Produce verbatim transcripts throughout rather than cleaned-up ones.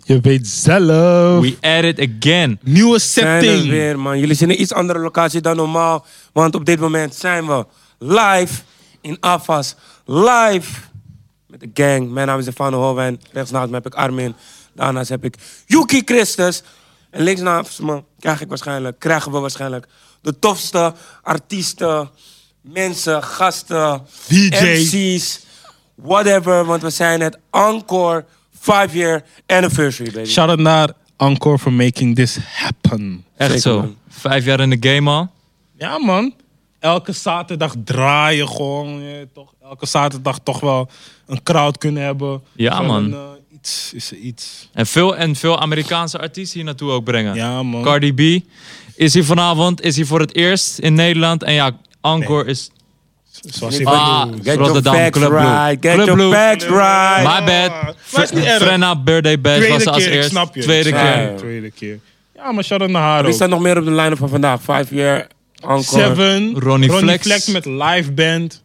Je weet zelf. We at it again. Nieuwe Zijn er setting. weer, man. Jullie zijn in een iets andere locatie dan normaal. Want op dit moment zijn we live in Afas. Live met de gang. Mijn naam is Stefano Holwijn. Rechts naast me heb ik Armin. Daarnaast heb ik Yuki Christus. En links naast me krijg ik waarschijnlijk, krijgen we waarschijnlijk de tofste artiesten, mensen, gasten, D J. M C's, whatever. Want we zijn het Encore five year anniversary, baby. Shout out naar Encore for making this happen. Echt Zeker, zo. man. Vijf jaar in de game al. Ja, man. Elke zaterdag draaien gewoon. Je, toch, elke zaterdag toch wel een crowd kunnen hebben. Ja, Van man. Een, uh, iets is er iets. En veel, en veel Amerikaanse artiesten hier naartoe ook brengen. Ja, man. Cardi B is hier vanavond, is hier voor het eerst in Nederland. En ja, Encore Nee. is... Zoals hij Ah, bedoelt. Get Rotterdam, your facts Club Blue. right. Get Club your Blue. facts right. My bad. Maar is niet erg. Frenna Birthday Bash was Tweede als keer, ik eerst. snap je. Tweede Ik keer. snap je. Tweede keer. Ja, maar shout out naar haar Wie ook. staat nog meer op de line-up van vandaag? Five year Encore. Seven. Ronnie Flex. met live band.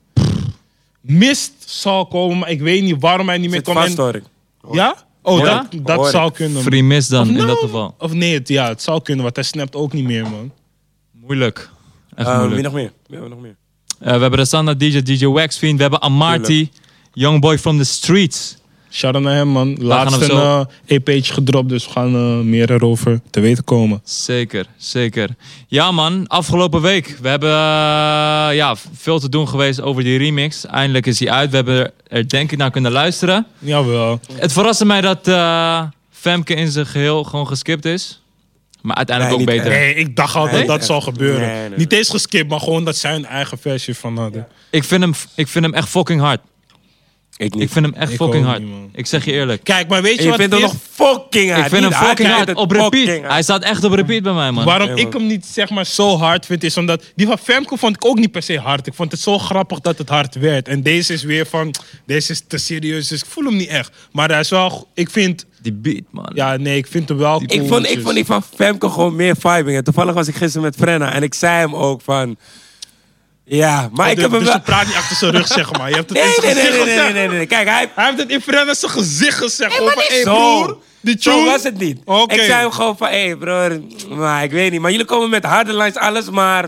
Mist zal komen, maar ik weet niet waarom hij niet meer Zit komt. vast, En- hoor ik. Ja? Oh, Ja? dat, dat Hoor zou ik. kunnen. Free miss dan, Of in nou, dat geval. Of nee, het, ja, het zou kunnen, want hij snapt ook niet meer, man. Moeilijk. Echt Uh, wie moeilijk. nog meer? Wie hebben we nog meer? Uh, we hebben de standaard D J, D J Waxfiend. We hebben Amarty, Young Boy from the Streets. Shout out naar hem, man. gaan Laatst hem een zo- uh, E P'tje gedropt, dus we gaan uh, meer erover te weten komen. Zeker, zeker. Ja man, afgelopen week. We hebben uh, ja, veel te doen geweest over die remix. Eindelijk is hij uit. We hebben er denk ik naar kunnen luisteren. Jawel. Het verraste mij dat uh, Femke in zijn geheel gewoon geskipt is. Maar uiteindelijk Nee, ook niet beter. Nee, ik dacht al Nee, dat dat echt. zou gebeuren. Nee, nee. Niet eens geskipt, maar gewoon dat zij een eigen versie van hadden. Ik, vind hem, ik vind hem echt fucking hard. Ik niet. Ik vind hem echt Ik fucking ook hard. niet, man. Ik zeg je eerlijk. Kijk, maar weet je En je wat vindt het hem is? nog fucking hard. Ik vind hem Niet fucking hij hard. het Op repeat. fucking hard. Hij staat echt op repeat bij mij man. Waarom Ja, ik man. hem niet zeg maar zo hard vind, is omdat die van Femke vond ik ook niet per se hard. Ik vond het zo grappig dat het hard werd. En deze is weer van, deze is te serieus, dus ik voel hem niet echt. Maar hij is wel, ik vind, Die beat man. ja nee, ik vind hem wel Ik cool. vond, ik vond die van Femke gewoon meer vibing. En toevallig was ik gisteren met Frenna en ik zei hem ook van... Ja, maar ik dus, heb hem dus wel... je praat niet achter zijn rug, zeg maar. Je hebt het Nee, in zijn nee, nee, gezicht nee, nee, gezegd. nee, nee, nee. Kijk, hij... Hij heeft het in Frenna zijn gezicht gezegd. Gewoon maar van, niet hey, zo. broer, die Zo tune. was het niet. Oké. Ik zei hem gewoon van, hé hey, broer, maar ik weet niet. Maar jullie komen met harde lines, alles, maar...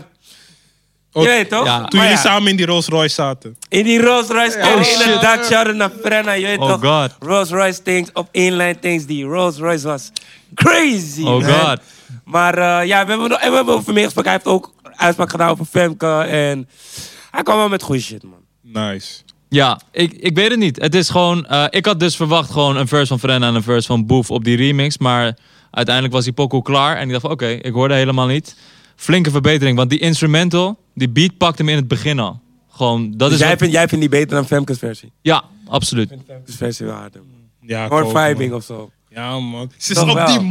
Je Ook- weet toch? Ja. Toen Maar jullie ja, samen in die Rolls Royce zaten. in die Rolls Royce, Oh, oh, shit. inderdaad, shout-out naar Frenna, je weet Oh, toch? God. Rolls Royce things, op inline things, die Rolls Royce was crazy, Oh, man. God. Maar uh, ja, we hebben, nog- en we hebben over meer gesproken. Hij heeft ook uitspraak gedaan over Femke en... Hij kwam wel met goede shit, man. Nice. Ja, ik, ik weet het niet. Het is gewoon... eh, ik had dus verwacht gewoon een verse van Frenna en een verse van Boef op die remix. Maar uiteindelijk was die pokoe klaar. En ik dacht van oké, ik hoorde helemaal niet. Flinke verbetering, want die instrumental, die beat pakte hem in het begin al. Gewoon, dat Dus is jij, wat- vindt, jij vindt die beter dan Femke's versie? Ja, absoluut. Femke's versie wel harder. Ja, ik More ook, man. vibing of zo. Ja, man. Ze is Toch op wel. die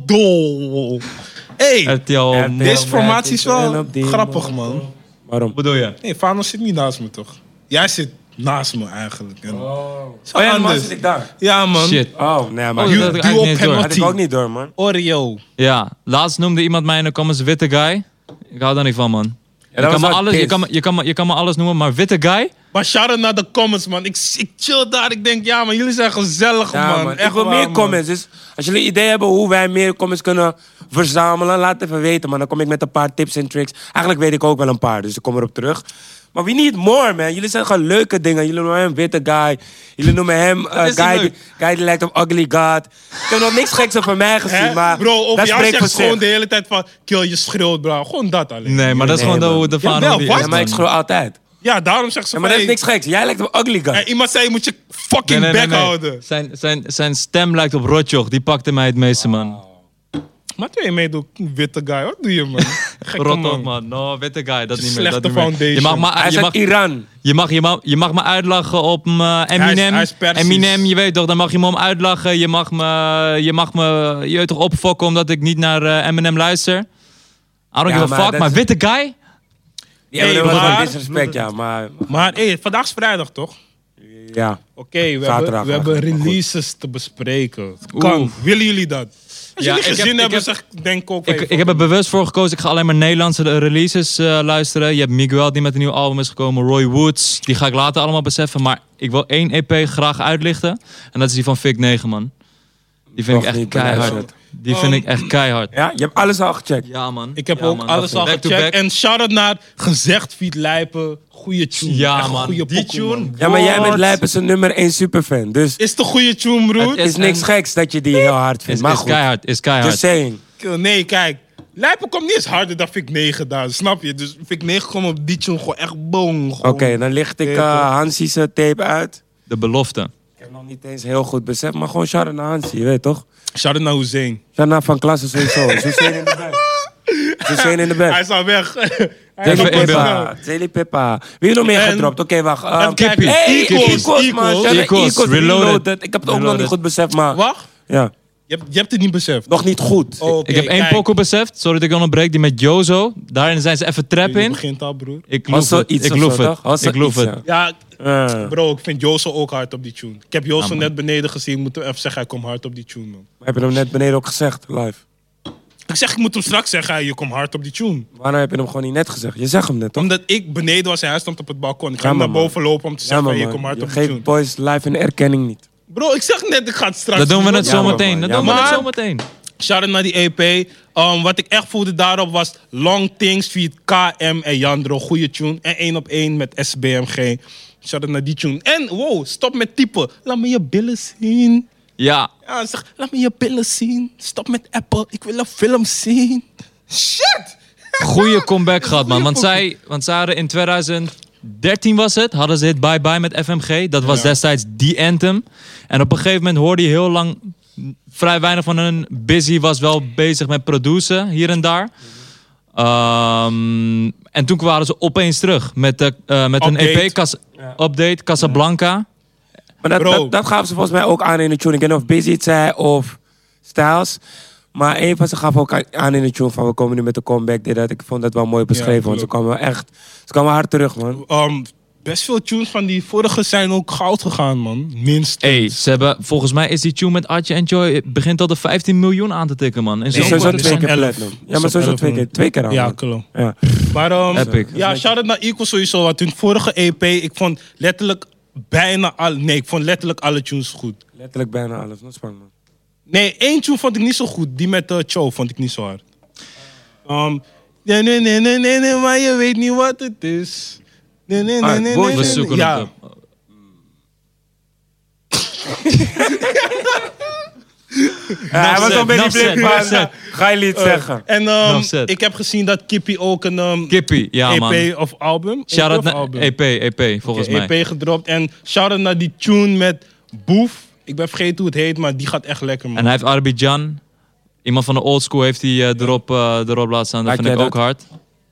model. Hey, Het, joh, Ja, man. dit- deze formatie is Ik ben wel op die grappig, model. man. Waarom? Wat bedoel je? Nee, Fano zit niet naast me, toch? Jij zit naast me, eigenlijk. En- Oh, ja, normaal anders. zit ik daar. Ja, man. Shit. Oh, nee, maar... Oh, You- dat had ik duo eigenlijk niet eens door. penalty. had ik ook niet door, man. Oreo. Ja, laatst noemde iemand mij in de comments witte guy. Ik hou daar niet van, man. Je dat kan, was me wel alles, je, pis. kan me, je, kan me, je kan me alles noemen, maar witte guy? Maar shout-out naar de comments, man. Ik, ik chill daar. Ik denk, ja, man, jullie zijn gezellig, Ja, man. man. Echt Ik wil waar, meer man. comments. Dus als jullie een idee hebben hoe wij meer comments kunnen verzamelen, laat het even weten, man. Dan kom ik met een paar tips en tricks. Eigenlijk weet ik ook wel een paar, dus ik kom erop terug. Maar we need more, man. Jullie zijn gewoon leuke dingen. Jullie noemen hem witte guy. Jullie noemen hem uh, is guy, leuk. die, guy die lijkt op ugly god. Ik heb nog niks geks over mij gezien, Hè? maar Bro, over dat jou spreekt voor zegt gewoon zich. de hele tijd van... Kill, je schreeuwt, bro. Gewoon dat alleen. Nee, maar dat is Nee, gewoon de, man. de Jawel, Fano die wat? is, Ja, maar ik man. schreeuw altijd. Ja, daarom zegt ze Ja, van... maar dat is hey, niks geks. Jij lijkt op ugly god. hey, iemand zei, je moet je fucking Nee, nee, nee, bek nee. houden. Zijn, zijn, zijn stem lijkt op Rotjoch. Die pakte mij het meeste, man. Maar toen je meedoet, witte guy. Wat doe je, man? Gekke Rot op, man. man. No, witte guy. Dat niet meer. Slechte Dat niet meer. foundation. Je mag, maar, Hij je, is uit mag, Iran. je, mag, je, mag, je mag me uitlachen op uh, Hij Eminem. is- hij is Persisch. Eminem, je weet toch, dan mag je me om uitlachen. Je mag me, je mag me je weet toch opfokken omdat ik niet naar uh, Eminem luister. I don't Ja, give a maar fuck, dat maar is- witte guy? Ja, Hey, maar dat was maar- wel disrespect, ja. Maar Maar hey, vandaag is vrijdag, toch? ja. Oké, we, hebben, Zaterdag we hebben eigenlijk, maar releases te bespreken. Het kan. Oeh. Willen jullie dat? Als Ja, jullie ik gezien heb- ik hebben, heb- zeg denk ik ook Ik, even. ik heb er bewust voor gekozen. Ik ga alleen maar Nederlandse releases uh, luisteren. Je hebt Miguel die met een nieuw album is gekomen. Roy Woods. Die ga ik later allemaal beseffen. Maar ik wil één E P graag uitlichten. En dat is die van Vic negen, man. Die vind ik Nog echt niet keihard. beluisterd. Die vind ik echt keihard. Ja, je hebt alles al gecheckt. Ja, man. Ik heb Ja, ook man. alles al Back to gecheckt. back. En shout-out naar Gezegd Feat Lijpen. Goeie tune. Ja, Echt een man. goeie Die pokoe, tune. man. Ja, maar jij bent What? Lijpen zijn nummer één superfan. Dus Is het een goede tune, broer? Het het is niks en- geks dat je die heel hard Is, vindt. Maar is goed, keihard, is keihard. just saying. Nee, kijk. Lijpen komt niet eens harder dan Fik negen daar, snap je? Dus Fik negen komt op die tune gewoon echt boom. Oké, gewoon. dan licht ik Ja, uh, toch. Hansi's uh, tape uit. De belofte. Ik heb nog niet eens heel goed beseft, maar gewoon shout-out naar Hansi, je weet toch? Shout-out naar Hussein. Shout-out naar Van Klassen sowieso. Is Hussein in de bed? Is Hussein in de bed? Hij is al weg. Hij Even is al in beeld. Peppa, Zeli Peppa. Wie heeft nog meer En- gedropt? Oké, wacht. Uh, Even kijken. Hey, Equals, Equals, man. Equals. Shout-out naar Equals, Equals, Reloaded. Reloaded. Ik heb het ook nog Reloaded. niet goed beseft, maar... Wacht, Ja, je hebt, je hebt het niet beseft. nog niet goed. Oh, oké, Ik heb één kijk. pokoe beseft. Sorry dat ik onderbreek. Die met Jozo. Daarin zijn ze even trap Je in. begint al, broer. Ik Was loof zo het. iets Ik of loof zo, het. toch? Was zo Ik loof iets, het. ja. Ja, Uh, bro, ik vind Jozo ook hard op die tune. Ik heb Jozo Ja, man. net beneden gezien. Ik moet hem even zeggen, hij komt hard op die tune, man. heb je hem net beneden ook gezegd, live? Ik zeg, ik moet hem straks zeggen, hey, je komt hard op die tune. Waarom heb je hem gewoon niet net gezegd? Je zegt hem net, toch? Omdat ik beneden was en hij stond op het balkon. Ik ga Ja, hem naar man, boven lopen om te Ja, zeggen, maar hey, je man, komt hard je op die tune. geeft boys live een erkenning niet. Bro, ik zeg net, ik ga het straks Dat doen we doen. net Ja, zo man, meteen. man. Dat Ja, doen we man. net zo meteen. Shout-out naar die E P. Um, wat ik echt voelde daarop was Long Things feat K M en Jandro. Goeie tune. En één op één met S B M G. Shout-out naar die tune. En wow, stop met typen. Laat me je billen zien. Ja. Ja, zeg, laat me je billen zien. Stop met Apple. Ik wil een film zien. Shit! Goeie comeback gehad, man. Want zij, want zij hadden in twintig dertien was het, hadden ze het Bye Bye met F M G. Dat was Ja. destijds die anthem. En op een gegeven moment hoorde je heel lang vrij weinig van hun. Busy was wel bezig met produceren, hier en daar. Um, en toen waren ze opeens terug met, de, uh, met een Update. E P, Cas- update, Casablanca. Maar dat, Bro. dat, dat gaven ze volgens mij ook aan in de tune. Ik weet niet of Busy het zei of Styles. Maar een van ze gaf ook aan- aan in de tune van we komen nu met de comeback. Dit, dat. Ik vond dat wel mooi beschreven, Ja, want ze klopt. kwamen wel echt... Ze kwamen hard terug, man. Um, best veel tunes van die vorige zijn ook goud gegaan, man. Minstens. Hey, ze hebben, volgens mij is die tune met Artje en Joy begint al de vijftien miljoen aan te tikken, man. En Nee, zo'n sowieso korte twee tijd. keer elf. platinum. Ja, Is maar op sowieso elf, twee man. keer, twee keer al, Ja, man. klopt. Ja. Maar um, Epic. ja, shout-out naar Equal sowieso. Want hun vorige E P, ik vond letterlijk bijna alle... Nee, ik vond letterlijk alle tunes goed. Letterlijk bijna alles. Dat is spannend, man. Nee, één tune vond ik niet zo goed. Die met uh, Cho vond ik niet zo hard. Um, nee, nee, nee, nee, nee, nee, maar je weet niet wat het is. Nee, nee, nee, Ah, nee, boy, nee, We nee. zoeken ja. het op. Ja, hij was said, al een beetje enough said, blik enough van... said. Ga je niet zeggen. En um, Enough said. ik heb gezien dat Kippy ook een um, Kippie, ja, man. E P of album. Shout-out E P of naar album? E P, E P, volgens Oké, mij. E P gedropt. En shout-out naar die tune met Boef. Ik ben vergeten hoe het heet, maar die gaat echt lekker, man. En hij heeft Arbidjan. Iemand van de old school heeft hij uh, erop, uh, erop laten staan. Dat Laat vind ik jij ook dat? hard.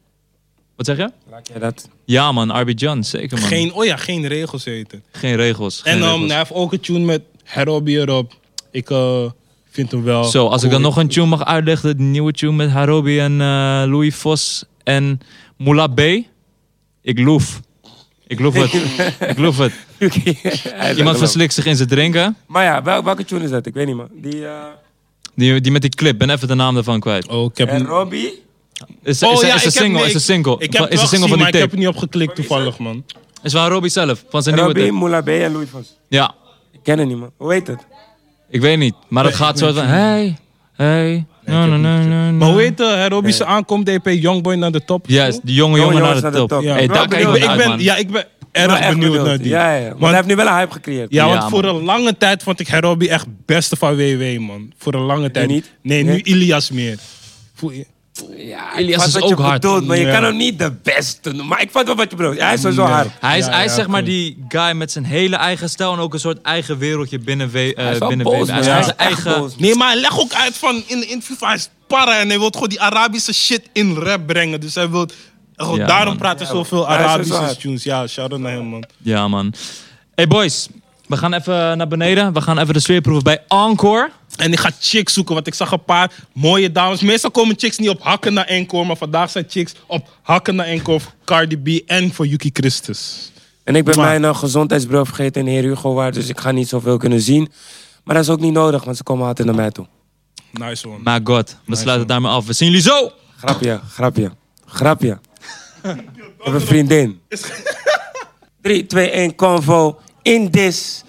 Wat zeg je? Laat jij dat? Ja, man. Arbidjan, zeker, man. Geen, Geen, oh ja, geen regels heten. regels. Geen En um, regels. hij heeft ook een tune met Herobi erop. Ik uh, vind hem wel... Zo, als ik cool. dan nog een tune mag uitleggen. De nieuwe tune met Harobi en uh, Louis Vos en Moula B. Ik loef. Ik loef het. Ik loef het. Iemand verslikt zich in zijn drinken. Maar ja, wel, welke tune is dat? Ik weet niet, man. Die... uh Die, die met die clip. Ben even de naam ervan kwijt. Oh, ik heb En hem... Robbie? Is, Oh is, ja, is, ik een heb- single. nee, Is een single. Ik heb is het een wel single gezien, van maar die ik heb tape. er niet op geklikt toevallig, man. Is van Robbie zelf. Van zijn nieuwe Robbie, tape. Moula B en Louis Vos. Ja. Ik ken het niet, man. Hoe heet het? Ik weet niet. Maar het Nee, gaat ik zo weet van... het Hey, hey. No, no, no, no, Maar hoe heet de Herobi zijn aankomt? D P Youngboy naar de top? Yes, die jonge Jonge jongen jongens naar de top. Ja. Hey, Wel daar kijk benieuwd. ik ik naar ben, uit, man. ja, ik ben Ik ben erg echt benieuwd naar die. Ja, ja. Want Want- hij heeft nu wel een hype gecreëerd. Ja, Ja, want voor man. een lange tijd vond ik Herobi echt beste van W W, man. Voor een lange tijd. niet? Nee, nu Nee? Ilias meer. Voel je? Ja, Elias ik is vat wat ook je hard. bedoelt, maar je Ja. kan hem niet de beste noemen. Maar ik vat wel wat je bedoelt. Hij is sowieso Ja. hard. Hij is, Ja, hij is ja, zeg maar klopt. die guy met zijn hele eigen stijl en ook een soort eigen wereldje binnen, w, uh, Hij is wel binnen boos, W W. Hij man. is Ja. gewoon zijn Echt eigen... boos. Nee, maar hij legt ook uit van in de interview van hij is para en hij wil gewoon die Arabische shit in rap brengen. Dus hij wil... gewoon Ja, daarom man. praat hij Ja, zoveel hij is Arabische sowieso hard. tunes. Ja, shout-out naar hem, man. Ja, man. Hey boys, we gaan even naar beneden. We gaan even de sfeer proeven bij Encore. En ik ga chicks zoeken, want ik zag een paar mooie dames. Meestal komen chicks niet op hakken naar Encore, maar vandaag zijn chicks op hakken naar Encore voor Cardi B en voor Yuki Christus. En ik ben Maar- mijn uh, gezondheidsbril vergeten in Heer Hugo Waard, dus ik ga niet zoveel kunnen zien. Maar dat is ook niet nodig, want ze komen altijd naar mij toe. Nice one. My god, we sluiten het daarmee af. We zien jullie zo! Grapje, grapje, grapje. Ik heb een vriendin. drie, twee, één, convo. In this.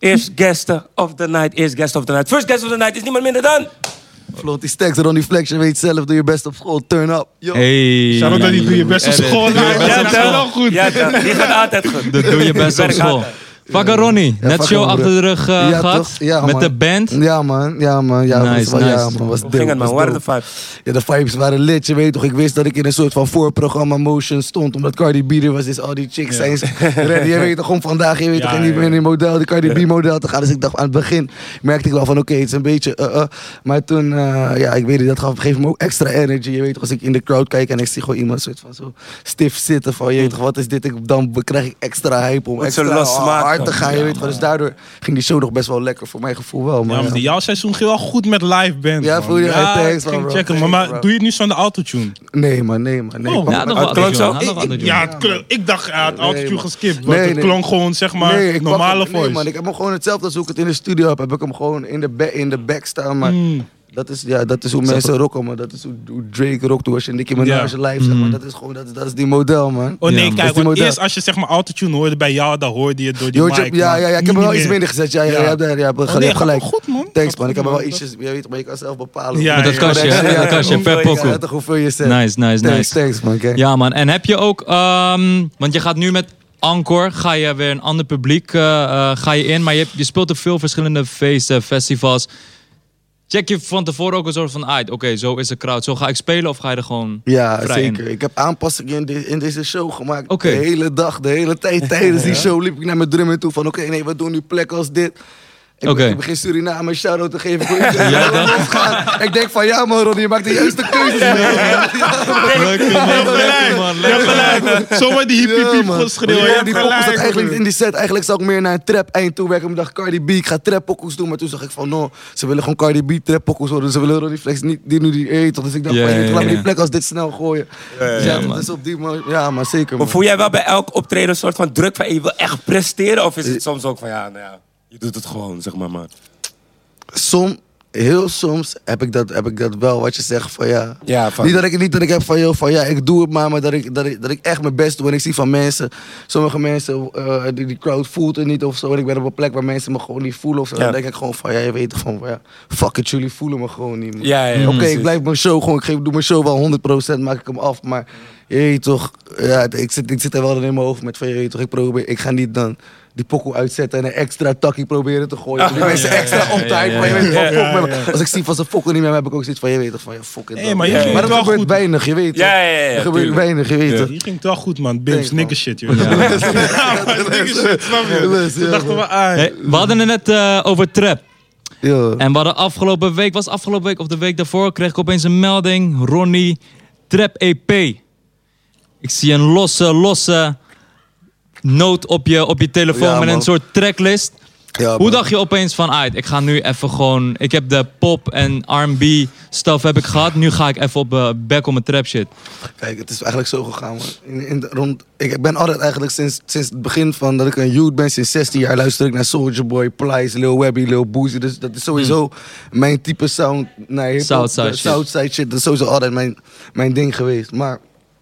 Eerst guest of the night, eerst guest of the night. First guest of the night is niemand minder dan... Floaty Stacks, Ronnie Flex, je weet zelf, doe je best op school, turn up. Yo. Hey. Shout out dat die doe je best op school. Ja, dat is wel goed. Ja, dat, die gaat altijd goed. Dat doe je best op Werk school. altijd. Fucking Ronnie, Ja, net fuck show hem, achter broer. de rug uh, Ja, gehad. toch? Ja, met man. de band. Ja man, ja man, ja, Nice, was, wel- ja, nice. man, was Hoe dope, ging het, man? was Waar waren de dope. vibes? Ja, de vibes waren lit, je weet toch. Ik wist dat ik in een soort van voorprogramma motion stond. Omdat Cardi B er was, dus al die chicks zijn ready. Je weet toch, om vandaag, je weet Ja, toch, in die, ja, ja. in die model, die Cardi B model te gaan. Dus ik dacht, aan het begin merkte ik wel van, oké, het is een beetje, uh, uh. Maar toen, uh, ja, ik weet niet, dat gaf, geeft me ook extra energy. Je weet toch, als ik in de crowd kijk en ik zie gewoon iemand soort van zo stief zitten van, je weet toch, wat is dit? Ik, dan krijg ik extra hype om Wat zo extra losmaken. hard te gaan, je Ja, weet toch. Dus daardoor ging die show nog best wel lekker, voor mijn gevoel wel. Maar, Ja, maar jouw seizoen ging wel goed met live band. Ja, man. voel je- Ja, thanks, ik ging man, bro. checken. Maar, Thanks, maar bro. doe je het nu zonder autotune? Nee man, nee man, nee. Oh, Pak Ja, me nog uit. wat klonk zo? autotune, nog wat autotune. Ja, het klonk- ik dacht, hij had autotune man. geskipt. Want Nee, het nee. klonk gewoon, zeg maar, Nee, ik pak normale hem- nee, voice. man, ik heb hem gewoon hetzelfde als hoe ik het in de studio heb. Heb ik hem gewoon in de, ba- in de back staan. Maar Mm. dat, is, ja, dat is hoe mensen rocken, man. Dat is hoe, hoe Drake rockt, hoe als je Nicki Minaj Ja. live zegt. Maar dat is gewoon, dat, is- dat is die model, man. Oh nee, Ja, man. Dat kijk, is die want model. eerst als je zeg maar autotune hoorde bij jou, dan hoorde je het door die Yo, mic. ja, ja, maar ja, ik nu heb er wel niet iets meer. minder gezet. Ja, ja, Ja. ja, je hebt, je hebt, Oh, je nee, hebt gelijk. gaat goed, man. Thanks, Gaat man. Ik goed, heb er wel man. ietsjes, je weet, maar je kan zelf bepalen. Ja, Met dat ja, kastje, ja, hè? ja, dat kastje, hoeveel per je- pokoe. Ja, toch hoeveel je zet. Nice, nice, Thanks, nice. thanks, man. Kijk. Ja man, en heb je ook, ehm, want je gaat nu met Encore, ga je weer een ander publiek eh, eh, ga je in, maar je, hebt- je speelt op veel verschillende feesten, festivals. Check je van tevoren ook een soort van uit, oké, zo is de crowd, zo ga ik spelen of ga je er gewoon Ja, vrij in? zeker. Ik heb aanpassingen in, de- in deze show gemaakt. Oké. De hele dag, de hele tijd. Tijdens die show liep ik naar mijn drummer toe van... Oké, nee, we doen nu plekken als dit. Ik, Oké. ik begin Suriname een shout-out te geven. Ik, wil iedereen Ja, laten dan? losgaan. Ik denk van, ja man Ronnie, je maakt de juiste keuzes. man. Lekker man, lekker man, Je hebt gelijk, man. Zomaar die hippie Ja, piep man. geschreeuwd. Ja, Je hebt die pokoes zat gelijk, eigenlijk man. in die set. Eigenlijk zou ik meer naar een trap eind toe werken. Ik dacht Cardi B, ik ga trap pokoes doen. Maar toen zag ik van, no, ze willen gewoon Cardi B trap pokoes worden. Ze willen Ronnie Flex niet, die nu die eet. Dus ik dacht, Ja, van, ja, je, laat me ja. die plek als dit snel gooien. Dus ja, ja, man. dat is op die man. Ja, maar zeker Maar man. voel jij wel bij elk optreden een soort van druk van... Je wil echt presteren? Of is het soms ook van, ja, nou ja, je doet het gewoon, zeg maar, man. Som, heel soms heb ik, dat, heb ik dat wel, wat je zegt van ja. Ja, van- Niet, dat ik, niet dat ik heb van, joh, van ja, ik doe het maar, maar dat ik, dat ik, dat ik echt mijn best doe. En ik zie van mensen, sommige mensen, eh, die, die crowd voelt het niet of zo. En ik ben op een plek waar mensen me gewoon niet voelen of zo. Ja. Dan denk ik gewoon van, ja, je weet toch van, ja, fuck it, jullie voelen me gewoon niet. man. Ja, ja, ja, Oké, precies. ik blijf mijn show gewoon, ik geef, doe mijn show wel honderd procent, maak ik hem af. Maar je weet toch, ja, ik zit, ik zit er wel in mijn hoofd met van, je weet toch, ik probeer, ik ga niet dan... die pokoe uitzetten en een extra takkie proberen te gooien. Om die mensen ja, extra ja, op te ja, hypen. ja, Maar je weet ja, toch, ja, fuck me. ja. Als ik zie van ze fokken niet meer, heb ik ook zoiets van, je weet toch, van ja, fuck it. Hey, dan. maar je Ja, ging Maar het dat wel gebeurt goed. weinig, je weet toch. Ja, ja, ja, ja, Er gebeurt tuurlijk. weinig, je weet Ja. toch. Hier ging het wel goed, man. Bims, Thanks, man. nigger shit, joh. Ja, maar nigger shit, snap je? Les, Toen ja, dachten we, ah. Hey, we hadden het net eh, over trap. Ja. En we hadden afgelopen week, was afgelopen week of de week daarvoor, kreeg ik opeens een melding. Ronnie, Trap E P. Ik zie een losse, losse noot op je, op je telefoon Ja, met een man. soort tracklist. Ja, Hoe man. dacht je opeens van, uit, ik ga nu even gewoon... Ik heb de pop en R en B stuff heb ik gehad. Nu ga ik even op uh, back op mijn trap shit. Kijk, het is eigenlijk zo gegaan, man. In, in de- rond, ik, ik ben altijd eigenlijk sinds, sinds het begin van dat ik een youth ben, sinds zestien jaar luister ik naar Soulja Boy, Plies, Lil Webby, Lil Boosie. Dus dat is sowieso mijn type sound naar hip-hop. Southside De shit. Southside shit, dat is sowieso altijd mijn, mijn ding geweest. Maar,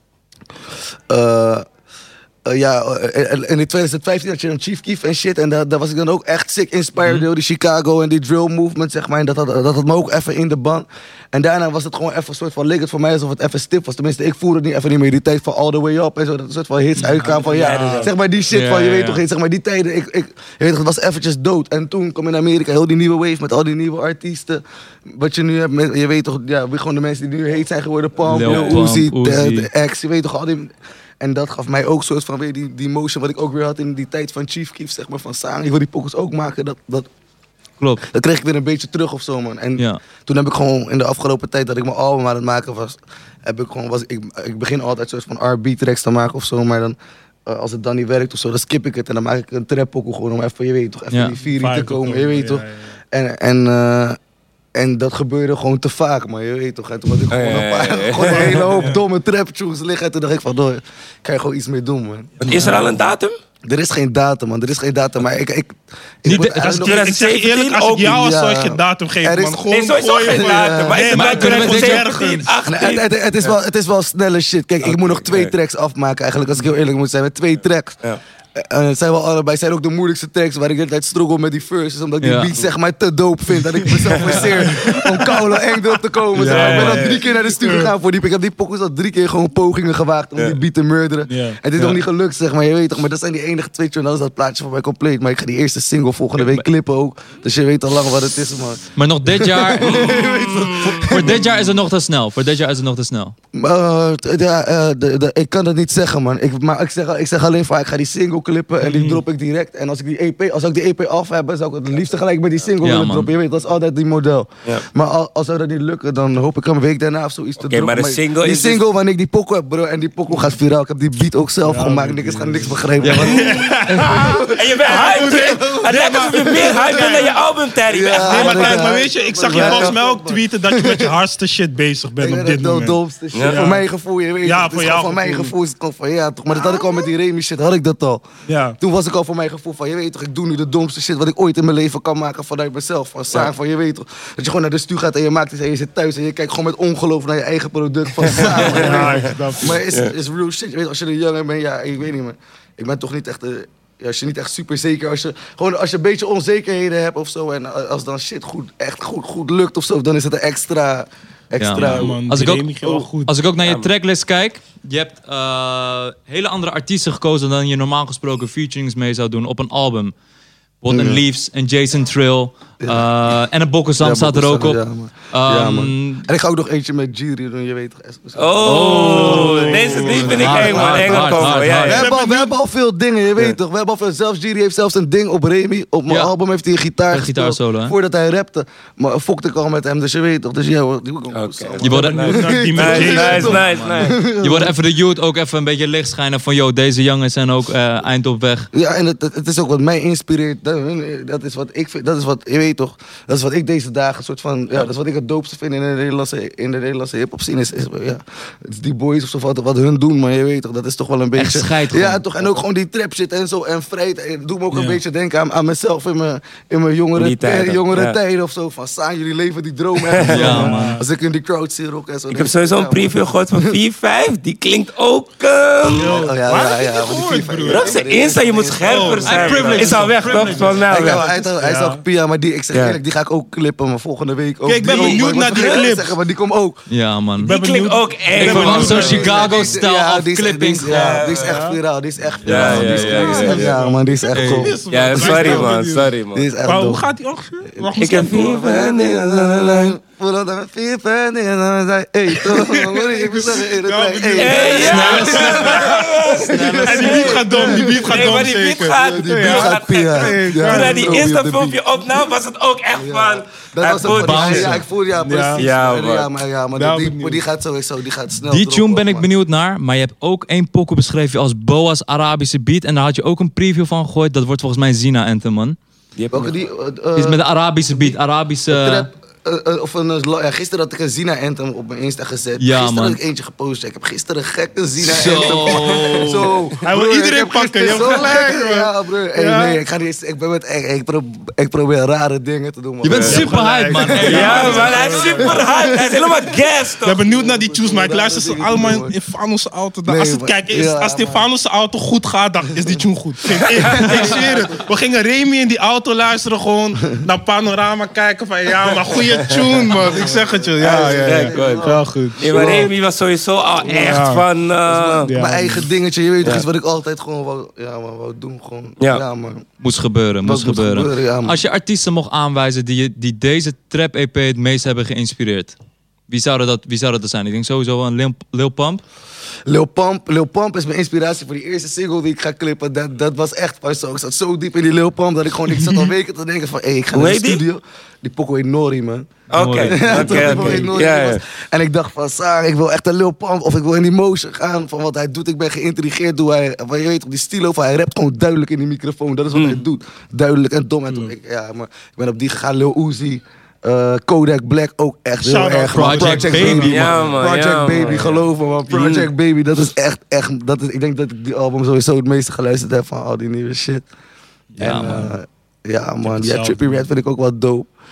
eh Uh, ja, uh, in in twintig vijftien had je dan Chief Keef en shit. En daar, daar was ik dan ook echt sick inspired Mhm. door die Chicago en die drill movement, zeg maar. En dat had, dat had me ook even in de ban. En daarna was het gewoon even een soort van, leek het voor mij alsof het even stif was. Tenminste, ik voelde het niet even niet meer. Die tijd van All The Way Up en zo. Dat een soort van hits uitkwamen van, ja, ja, ja. zeg maar die shit Ja, van, je ja, weet ja. toch, zeg maar die tijden. Ik, ik, je weet toch, het was eventjes dood. En toen kwam in Amerika heel die nieuwe wave met al die nieuwe artiesten. Wat je nu hebt, met, je weet toch, ja, wie gewoon de mensen die nu heet zijn geworden. Pump, Lil Lil Pump, Uzi, Uzi. de, de X, je weet toch, al die... En dat gaf mij ook soort van weer die, die motion wat ik ook weer had in die tijd van Chief Keef, zeg maar, van Sang. Ik wil die pokkels ook maken, dat, dat, Klopt. dat kreeg ik weer een beetje terug of zo, man. En Ja. toen heb ik gewoon, in de afgelopen tijd dat ik mijn album aan het maken was, heb ik gewoon, was, ik, ik begin altijd soort van R en B tracks te maken of zo, maar dan, uh, als het dan niet werkt of zo, dan skip ik het en dan maak ik een trap pokkel gewoon om even, je weet toch, even Ja. in die vier Vibe te te komen, komen, je weet ja, toch. ja, ja. En, en, uh, en dat gebeurde gewoon te vaak, man, je weet toch. En toen had ik gewoon, Ja, ja, een, ja, paar, ja. gewoon een hele hoop domme trap tunes liggen. En toen dacht ik van, door, kan je gewoon iets mee doen, man. Is er al een datum? Er is geen datum, man. Er is geen datum, maar ik... ik, ik Niet moet de- eigenlijk Ik, nog- ik zeg je eerlijk, als ik jou als Ja. zou ik je datum Er geven, is- man. Gewoon Nee, sowieso gooien geen voor- datum. Maar Nee, is het maar dan kunnen we gewoon dit zeventien, ergens? achttien? Nee, het, het, het, is wel, het is wel snelle shit. Kijk, ik moet nog twee tracks afmaken eigenlijk, als ik heel eerlijk moet zijn. Met twee tracks. Ja. En het zijn wel allebei, zijn ook de moeilijkste tracks waar ik de hele tijd struggle met die verses. Omdat ik die Ja. beat zeg maar te dope vind. Dat ik mezelf forceer om koude eng erop te komen. zeg maar. Ja, Ik ben ja, al ja. drie keer naar de studio gegaan voor die. Ik heb die pokkers al drie keer gewoon pogingen gewaagd om Ja. die beat te murderen. Ja. En het is Ja. nog niet gelukt zeg maar, je weet toch. Maar dat zijn die enige twee tunes, dan is dat plaatje voor mij compleet. Maar ik ga die eerste single volgende week clippen ook. Dus je weet al lang wat het is man. Maar nog dit jaar... voor, voor dit jaar is het nog te snel. Voor dit jaar is het nog te snel. Uh, t- ja, uh, de, de, ik kan het niet zeggen, man. Ik, maar ik zeg, ik zeg alleen van, ik ga die single clippen en die drop ik direct. En als ik die E P, als ik die E P af heb, zou ik het liefst gelijk met die single Ja, willen man. droppen. Je weet, dat is altijd die model. Ja. Maar al, als zou dat niet lukken, dan hoop ik een week daarna of zoiets te Oké, droppen. maar de single die is dus- single, wanneer ik die pokoe heb, bro, en die pokoe gaat viraal. Ik heb die beat ook zelf gemaakt. Niks gaan niks begrijpen. man. En je bent hype. Het lijkt alsof je meer hype bent dan je album, Terry. Je bent echt Ja, Nee, hype. maar maar kijk, dat- maar weet je, ik zag je Ja, volgens mij ja. ook tweeten dat je met je hardste shit bezig bent Ik op ben dit het moment. domste shit. Ja. Voor mijn gevoel, je weet Ja, het. voor is jou gewoon Voor mijn gevoel. gevoel is het gewoon van, ja toch. Maar dat had ik al met die Remy shit, had ik dat al. Ja. Toen was ik al voor mijn gevoel van, je weet toch, ik doe nu de domste shit wat ik ooit in mijn leven kan maken vanuit mezelf. Van Saang, van je weet toch. Dat je gewoon naar de stuur gaat en je maakt iets en je zit thuis en je kijkt gewoon met ongeloof naar je eigen product van Saang. man, je Ja, weet ik snap toch. Maar het is, is real shit. Je weet, als je een jongen bent, ja, ik weet niet man. Ik ben toch niet echt, eh, ja, als je niet echt super zeker, als je gewoon als je een beetje onzekerheden hebt of zo en als dan shit goed, echt goed, goed lukt of zo, dan is het een extra, extra. Ja, man. Als ik, ook, Remy ging wel goed. als ik ook naar je tracklist kijk, je hebt eh, hele andere artiesten gekozen dan je normaal gesproken featurings mee zou doen op een album. Bijvoorbeeld een Leaves, en Jason Trill eh, en een Bokkensam Ja, staat er ook op. Ja, man. Ja, Ehm, man. En ik ga ook nog eentje met Jiri doen, je weet toch. Oh, deze die vind ik Hard, eng, man. hard, Eng hard, opkomen. hard, Ja, hard. We ja. hebben, al, we hebben al veel dingen, je weet toch. We hebben al veel, zelfs Jiri heeft zelfs een ding op Remy. Op mijn Ja. album heeft hij een gitaar Een gespeeld. gitaarsolo, hè? Voordat hij rapte. Maar fokte ik al met hem, dus je weet toch. Dus ja, hoor, die moet ik ook Oké. zo. je wordt, Die met Nice, Jason. nice, nice, nice. je wordt even de youth ook even een beetje licht schijnen van yo, deze jongens zijn ook eh, eind op weg. Ja, en het, het, het is ook wat mij inspireert. Dat, dat is wat ik vind, dat is wat, je weet toch. Dat is wat ik deze dagen soort van, ja, dat is wat ik het doopste vind in de Nederlandse, in de Nederlandse hip-hop scene. Is, is, ja, het is die boys of zo, wat, wat hun doen, maar je weet toch, dat is toch wel een beetje. scheid Ja, gewoon. toch, en ook gewoon die trap shit en zo, en vrijheid. En het doet me ook een Ja. beetje denken aan, aan mezelf in mijn, in mijn jongere, In die tijden, tijden, jongere ja. tijden of zo. Van, staan jullie leven die droom echt. Ja, man. Als ik in die crowd zie rocken en zo. Ik heb sowieso een preview gehoord van vier vijf. Die klinkt ook... ehm, Oh, ja, ja, Waar ja, heb je ja, dit maar die gehoord, vier- broer? ja, Dat is de Insta, je moet scherper Oh, zijn. privilege. Is al weg, toch? Privilege. Volgens mij al Hij, weg. hij, is al- hij is Ja. ook Pia, maar die, ik zeg Ja. eerlijk, die ga ik ook clippen, maar volgende week ook. Kijk, ik ben Die ook, benieuwd maar ik naar was die vergeten te clip. zeggen, maar die komt ook. Ja, man. Ben Die klinkt benieuwd. ook eng. Ik ben verwacht benieuwd zo'n naar- Chicago-stijl Ja, of die is- clippings. die is- Ja, Ja, die is echt ja. viraal. Die is echt Ja, viraal. Die is ja, echt- ja, die is echt- ja. Ja, man, die is echt cool. Ja, sorry man, sorry man. Die is echt Maar hoe dope. gaat die ongeveer? Wacht, Ik heb vier vrienden. Voordat we vier vrienden en dan zei hey, toch, wat moet ik even zeggen? Hey, dat Ja, zei, benieuwd. hey. Hey, ja. En die beat gaat dom, die beat gaat Nee, dom maar die beat zeker. gaat... Die beat gaat Pia. Hey, Ja, Toen hij die die is Insta-filmpje opnam, was het ook echt van... Dat hij was voelt een van die- die- ja, ik voel ja, precies. Ja, Ja, man. ja, maar, ja, maar Ja, die, benieuwd. die gaat sowieso, die gaat snel Die erop, tune ben ik man. benieuwd naar, maar je hebt ook één pokoe beschreven als Boa's Arabische beat. En daar had je ook een preview van gegooid. Dat wordt volgens mij Zina Anthem, man. Die heb Welke ik die? nog- eh, Iets met de Arabische beat, Arabische... trap, eh, eh, of een, eh, ja, gisteren had ik een Zina Anthem op mijn Insta gezet. Ja, gisteren man. had ik eentje gepost. Ik heb gisteren een gekke Zina Zo. Anthem. Zo. Hij wil Broer, iedereen ik heb pakken, gisteren je hebt zo gelijk, lekker- man. Ja, broer. Hey, Ja. nee, ik ga niet eens. Ik ben met. Ik, ik, pro- ik probeer rare dingen te doen. man. Je bent Ja. super hype, man. Hey, Ja, man, hij is super hype. Hij is helemaal gas, Ik toch? ben benieuwd naar die tunes, maar ik luister ze dingen allemaal doen, in Fano's auto. Dan Nee, als het, maar- kijk, is, ja, als die maar- Fano's auto goed gaat, dan is die tune goed. Ik, ik, ik zweer het. We gingen Remy in die auto luisteren, gewoon naar Panorama kijken van ja, maar goede tune, man. Ik zeg het je. Ja, ja, ja. Kijk, hoor. Wel goed. Ja, maar Remy was sowieso al echt Ja. van... eh, Ja. Mijn eigen dingetje, je weet toch, Ja. iets wat ik altijd gewoon wou, ja, man, wou doen. Gewoon. Ja. Ja, man. Moest gebeuren, moest moet gebeuren. gebeuren, ja, man. Als je artiesten mocht aanwijzen die, je- die deze trap-E P het meest hebben geïnspireerd. Wie zouden dat, wie zou dat zijn? Ik denk sowieso wel een Lil, Lil Pump. Lil Pump, Lil Pump is mijn inspiratie voor die eerste single die ik ga clippen. Dat, dat was echt pas zo. Ik zat zo diep in die Lil Pump dat ik gewoon, ik zat al weken te denken van, hé, hey, ik ga Hoe naar de heet die? studio. Die pokoe heet Nori, man. Oké, Ja, toch, oké, die pokoe heet oké. Nori, Ja, die ja. was- En ik dacht van, Sarah, ik wil echt een Lil Pump of ik wil in die motion gaan van wat hij doet. Ik ben geïntrigeerd hoe hij, wat je weet, op die stilo van hij rapt gewoon duidelijk in die microfoon. Dat is wat Mm. hij doet. Duidelijk en dom. En toen, ik, ja, maar ik ben op die gegaan, Lil Uzi. eh, Kodak Black ook echt heel Shout-out erg. man. Project Baby, man. Ja, man, Project ja, Baby, man. geloof me man. Project Baby, dat is echt, echt, dat is, ik denk dat ik die album sowieso het meeste geluisterd heb van al die nieuwe shit. Ja, En, man. eh, ja man, ja, hetzelfde. Trippie Red vind ik ook wel dope.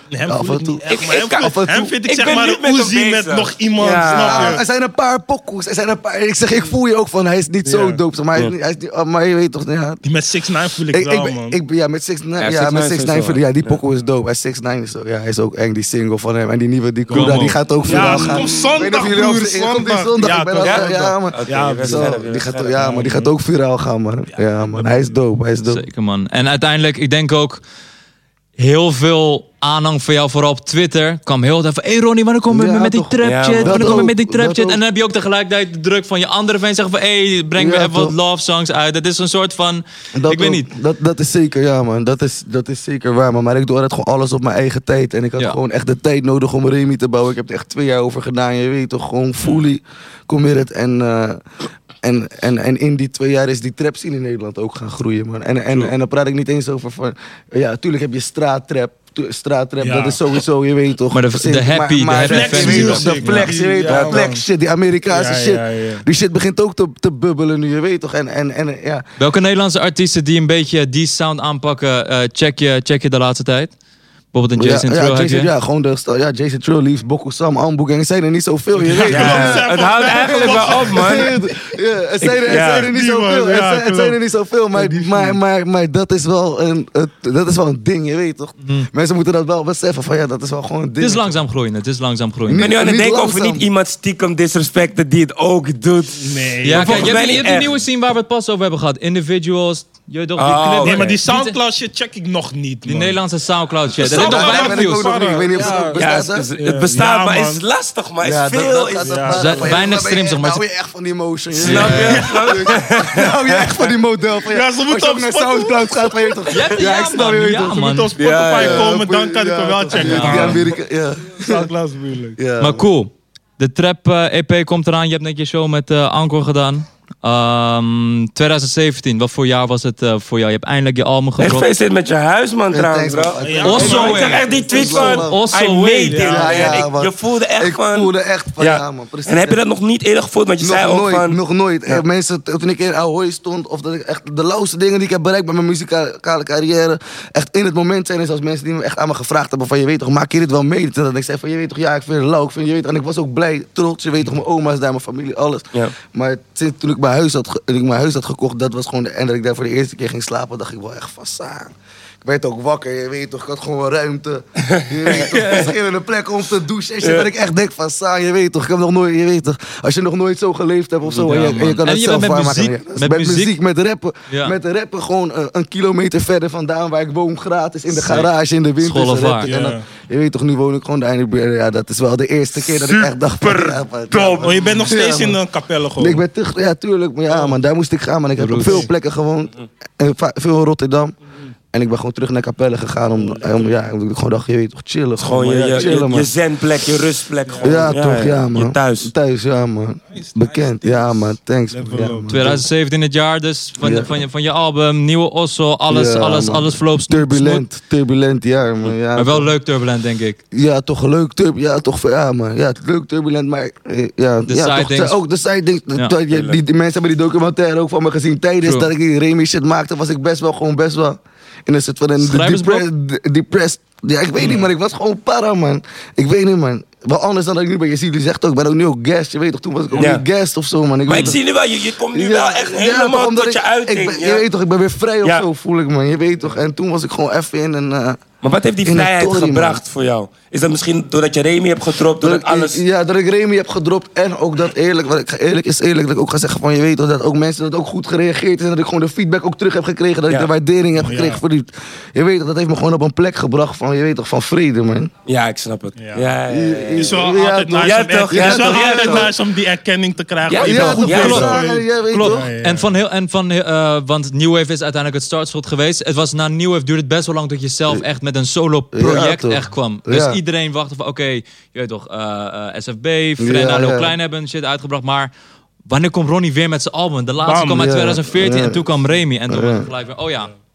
Hem Af voel en ik toe. niet echt, Ik- maar ik hem, kan- voel- af en toe- hem vind ik, ik zeg ben maar niet een met hem Uzi met bezig. nog iemand, Ja. snap Ja, je? er zijn een paar pokoes. Er zijn een paar. Ik zeg, ik voel je ook van hij is niet zo Ja. dope. Maar hij is, niet- hij is niet, maar je weet toch, ja. Die met zes nine voel ik, Ik, wel, ik, man. ik, ja, met six nine Ja, ja, met six nine six nine sowieso, ja, die ja. pokoe is dope. Hij six nine is zo, ja, hij is ook eng, die single van hem. En die nieuwe, die Kuda, Come die on. gaat ook Ja, viraal ze gaan. komt Ik weet niet zondag, of jullie broer, ook zien. Komt die zondag. zondag? Ja, Ik ben toch, al- ja, ja, man. Oké, Ja, je bent Zo, scherp, je die bent gaat, scherp. ja, maar die gaat ook viraal gaan, man. Ja, man. Hij is dope, hij is dope. Zeker, man. En uiteindelijk, ik denk ook heel veel aanhang voor jou, vooral op Twitter. Kwam heel veel van, hey Ronnie, wanneer kom je Ja, met die toch. trap Ja, shit? man. Wanneer Dat kom je ook, met die trap dat shit? ook. En dan heb je ook tegelijkertijd de druk van je andere fans zeggen van, hey, breng me Ja, even wat toch. love songs uit. Het is een soort van, Dat ik weet ook. niet. Dat, dat is zeker, ja man. Dat is, dat is zeker waar, man. Maar ik doe altijd gewoon alles op mijn eigen tijd. En ik had Ja. gewoon echt de tijd nodig om Remy te bouwen. Ik heb er echt twee jaar over gedaan. Je weet toch, gewoon fully committed. En, eh, en, en, en in die twee jaar is die trap scene in Nederland ook gaan groeien, man. En, en, en dan praat ik niet eens over van... Ja, tuurlijk heb je straattrap. Tu- Straattrap, Ja. dat is sowieso, je weet toch. Maar de- de happy- maar, de maar happy je fans weet nu toch, de ook. flex, je weet Ja, toch, flex man. shit, die Amerikaanse Ja, shit. ja, ja. Die shit begint ook te, te bubbelen nu, je weet toch. En, en, en ja... Welke Nederlandse artiesten die een beetje die sound aanpakken, eh, check, je, check je de laatste tijd? Bijvoorbeeld een Jason ja, Trill ja, heb Jason, je? ja, gewoon de, sta- ja, Jason Trill, Liefs, Boko Sam, Amboek. En er zijn er niet zoveel, je weet Ja, toch. het houdt eigenlijk wel op, man. Ja, het zijn, er, het ja. zijn er niet Die zoveel. man, Het ja, zijn, het zijn er klopt. niet zoveel, maar, maar, maar, maar dat, is wel een, het, dat is wel een ding, je weet toch. Mensen moeten dat wel beseffen van ja, dat is wel gewoon een Het ding. is langzaam groeien, het is langzaam groeien. Ik ben nu aan het Niet denken of er langzaam. niet iemand stiekem disrespecten die het ook doet. Nee. Ja, Maar kijk, volgens je mij hebt, je niet hebt die echt. nieuwe scene waar we het pas over hebben gehad. Individuals, je toch, die Oh, clip. Nee, maar die Die- Soundcloud shit check ik nog niet, Die man. Nederlandse Soundcloud shit. De Dat heeft nog Soundcloud weinig ben ik ook views. nog niet. Ik weet niet of het Ja. ook Ja, bestaat, het, hè? is- het bestaat, Ja, maar man. het is lastig, maar het Ja, is dat- veel. dat is- gaat ja. er Zijn van, weinig dan ben je streams, echt- maar Dan ze- hou je echt van die motion. je Snap weet je? toch? Dan hou je echt van die model. Van, ja, Ja, ze moeten als je ook op naar Spotify- Soundcloud gaat, weet je toch? Ja, Ja, ik snap je, weet ja, toch? Je man. moet op Spotify Ja, ja, komen, dan kan ik hem wel Ja, checken. Die Ja. Amerika, ja. Soundcloud is moeilijk. Ja. Maar cool. De Trap eh, E P komt eraan. Je hebt net je show met eh Anchor gedaan. Ehm, twintig zeventien, wat voor jaar was het eh, voor jou? Je hebt eindelijk je album Echt gedropt. gefeliciteerd met je huis, man, trouwens, thanks, bro. man. Ja, Also, Ik zag echt die tweet van, Also, I made it. ja, man. ja, Ik- man. Je voelde echt Ik van... voelde echt van ja, man. Precies. En heb je dat nog niet eerder gevoeld? Want je Nog zei ook nooit, van... nog nooit. Eh, Mensen, toen ik in Ahoy stond, of dat ik echt de lauwste dingen die ik heb bereikt met mijn muzikale carrière, echt in het moment zijn, is als mensen die me echt aan me gevraagd hebben van je weet toch, maak je dit wel mee? En dat ik zei van je weet toch, ja, ik vind het lauw, ik vind je weet toch. En ik was ook blij, trots, je weet toch, mijn oma is daar, mijn familie, alles. Ja. Maar sinds toen ik mijn huis had, ge- toen ik mijn huis had gekocht, dat was gewoon de en dat ik daar voor de eerste keer ging slapen, dacht ik wel echt van saan. Ik werd ook wakker, je weet toch, ik had gewoon wel ruimte. Je weet toch, verschillende plekken om te douchen. En shit, dat ik echt denk van, saan, je weet toch, ik heb nog nooit, je weet toch, als je nog nooit zo geleefd hebt of zo, Ja, en, je, en je man. kan En het je zelf bent met waarmaken. muziek- Ja, met met muziek- muziek, met rappen. Ja. Met rappen gewoon een, een kilometer verder vandaan waar ik woon, gratis, in de Zeker. garage, in de winter. Schoolavaart. En dan, Ja. je weet toch, nu woon ik gewoon daar in de buurt. Ja, dat is wel de eerste keer dat ik echt dacht van, ja, van, ja, Oh, je bent nog steeds Ja, in man. een kapelle Nee, gewoon. ik ben terug, ja, tuurlijk. Maar ja, man, daar moest ik gaan, man. Ik heb op Roots. veel plekken gewoond. En va- veel in Rotterdam. En ik ben gewoon terug naar Capelle gegaan om, om ja, omdat ik gewoon dacht, je weet toch, chillen. Gewoon je, man. je, Ja, chillen, je, man. je zenplek, je rustplek. Gewoon. Ja, toch, ja, man. Je thuis. Thuis, ja, man. Bekend, ja, man. Thanks. man. Ja, man. twintig zeventien het jaar dus van, Ja. van, je, van je album, nieuwe Osso, alles, Ja, alles, man. alles verloopt snoet- snoet. Turbulent, turbulent jaar, man. Ja, Maar wel toch. leuk turbulent, denk ik. Ja, toch leuk, turb ja, toch, ja, man. Ja, leuk, turbulent, maar eh, ja, De ja, side toch, things. ook de side things. Ja. Dat je- die, die mensen hebben die documentaire ook van me gezien. Tijdens True. dat ik die Remy shit maakte, was ik best wel gewoon best wel in een soort van een Schrijversblok? depre- depressed. Ja, ik weet niet, man. Ik was gewoon para, man. Ik weet niet, man. Wel anders dan dat ik nu ben. Je ziet, je zegt ook, ik ben ook nu ook guest. Je weet toch, toen was ik ook Ja. niet guest of zo, man. Ik Maar weet ik toch- zie nu wel, je, je komt nu Ja, wel echt ja, helemaal toch, omdat tot je ik- uiting. ik ben- ja. Je weet toch, ik ben weer vrij of Ja. zo, voel ik, man. Je weet toch. En toen was ik gewoon even in een... eh, Maar wat heeft die in een vrijheid tory, man. gebracht voor jou? Is dat misschien doordat je Remy hebt gedropt, doordat ik, alles... Ja, dat ik Remy heb gedropt. En ook dat eerlijk, wat ik eerlijk is eerlijk, dat ik ook ga zeggen van je weet toch, dat ook mensen dat ook goed gereageerd is. En dat ik gewoon de feedback ook terug heb gekregen. Dat Ja. ik de waardering heb Ja. gekregen voor die. Je weet toch, dat heeft me gewoon op een plek gebracht van je weet toch, van vrede, man. Ja, ik snap het. Ja. Ja, ja, ja, ja. Het is wel Ja, altijd toch? nice Ja, om toch? er- Ja, het is wel toch? Ja, altijd toch? nice om die erkenning te krijgen. Ja, Oh, je toch? bent goed Ja, bezig. toch? Ja, je weet Klopt. toch? Ja, ja. En van heel, en van, heel, eh, want New Wave is uiteindelijk het startschot geweest. Het was na New Wave duurde het best wel lang dat je zelf echt met een solo project Ja, toch. echt kwam. Dus Ja. iedereen wachtte van oké, je weet toch, eh, eh, S F B, Frenna, Ja, Lil ja. Klein hebben shit uitgebracht, maar wanneer komt Ronnie weer met zijn album? De laatste Bam. kwam uit Ja, twintig veertien ja. en toen kwam Remy en toen Ja. was het gelijk weer, oh ja,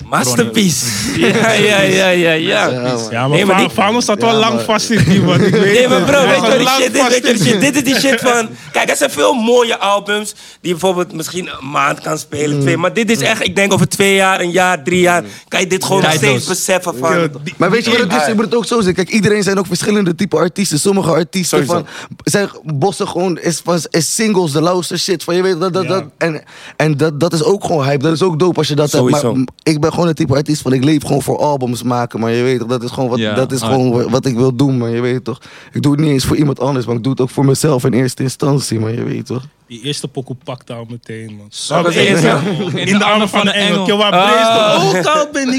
Masterpiece. Ja, ja, ja, ja, ja. Ja, maar, Nee, maar Fa- die- Fano staat wel Ja, lang maar- vast in die, man. Ik weet Nee, maar het. bro, Hij weet je staat wat die lang shit is? vast Weet je wat in die shit? die- Dit is die shit van... Kijk, er zijn veel mooie albums die je bijvoorbeeld misschien een maand kan spelen, twee. Maar dit is echt, ik denk over twee jaar, een jaar, drie jaar, kan je dit gewoon nog Tijdloos. steeds beseffen van... Ja, die- Maar weet je wat het is? Ah. Ik moet het ook zo zeggen. Kijk, iedereen zijn ook verschillende type artiesten. Sommige artiesten Sowieso. van, zijn bossen gewoon is, van, is singles, de lauwste shit. Van, je weet, dat, dat, Ja. dat, en en dat, dat is ook gewoon hype. Dat is ook dope als je dat hebt. Sowieso. Maar ik ben gewoon een type artiest van, ik leef gewoon voor albums maken. Maar je weet toch, dat is gewoon wat, Ja, dat is ah. gewoon wa- wat ik wil doen. Maar je weet toch, ik doe het niet eens voor iemand anders. Maar ik doe het ook voor mezelf in eerste instantie. Maar je weet toch. Die eerste pokoe pakte al meteen, man. Wat was de eerste? In de armen van de engel. Kill waar Ah. Brees, ook al ben ik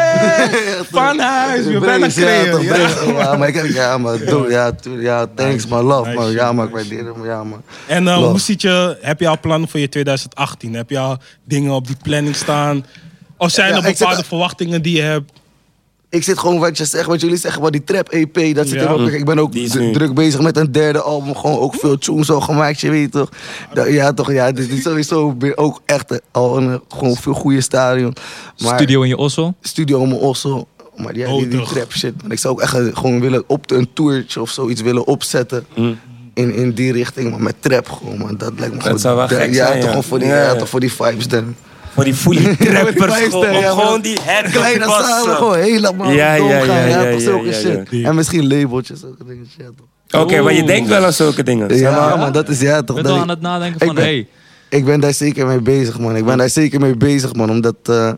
ver van huis. Je bent een Brace, ja, creëer. toch, Ja. Brace. Ja, maar ik ja, maar, doe, ja, tu- ja, thanks man, love Nice man. shit, Ja, maar ik nice waardeer hem, ja man. En uh, Love. hoe ziet je, heb je al plannen voor je twintig achttien? Heb je al dingen op die planning staan? Of zijn Ja, er ik zit bepaalde al- verwachtingen die je hebt? Ik zit gewoon wat je zegt, wat jullie zeggen, wat die trap E P, dat zit Ja. er ook. Ik ben ook Die is d- nu. druk bezig met een derde album, gewoon ook veel tunes al gemaakt, je weet toch. Da- ja toch, ja, dit is sowieso weer ook echt eh, al een eh, gewoon veel goede stadion. Maar Studio in je ossel. studio om mijn ossel. Maar ja, die, die Oh, toch. trap shit. man. Ik zou ook echt eh, gewoon willen op een tourtje of zoiets willen opzetten. In, in die richting, maar met trap gewoon, man. Dat lijkt me gewoon... zou wel gek ja, zijn, toch ja. gewoon voor die, Ja, ja, ja. toch voor die vibes dan. Voor die fully trappers, vijf gewoon, sterren, ja, om maar gewoon dat- die head Kleine te zalen, passen. gewoon helemaal Ja, dom ja, gaan. ja, Ja, ja, toch ja, zulke ja, shit. ja. En misschien labeltjes, zulke dingen, shit. toch. Oké, maar je denkt wel aan zulke dingen. Ja, zeg maar. maar dat is ja Ik toch. ben dat wel ik- aan het nadenken ik van, ben- hey, Ik ben daar zeker mee bezig, man. Ik ben daar zeker mee bezig, man. Omdat, eh,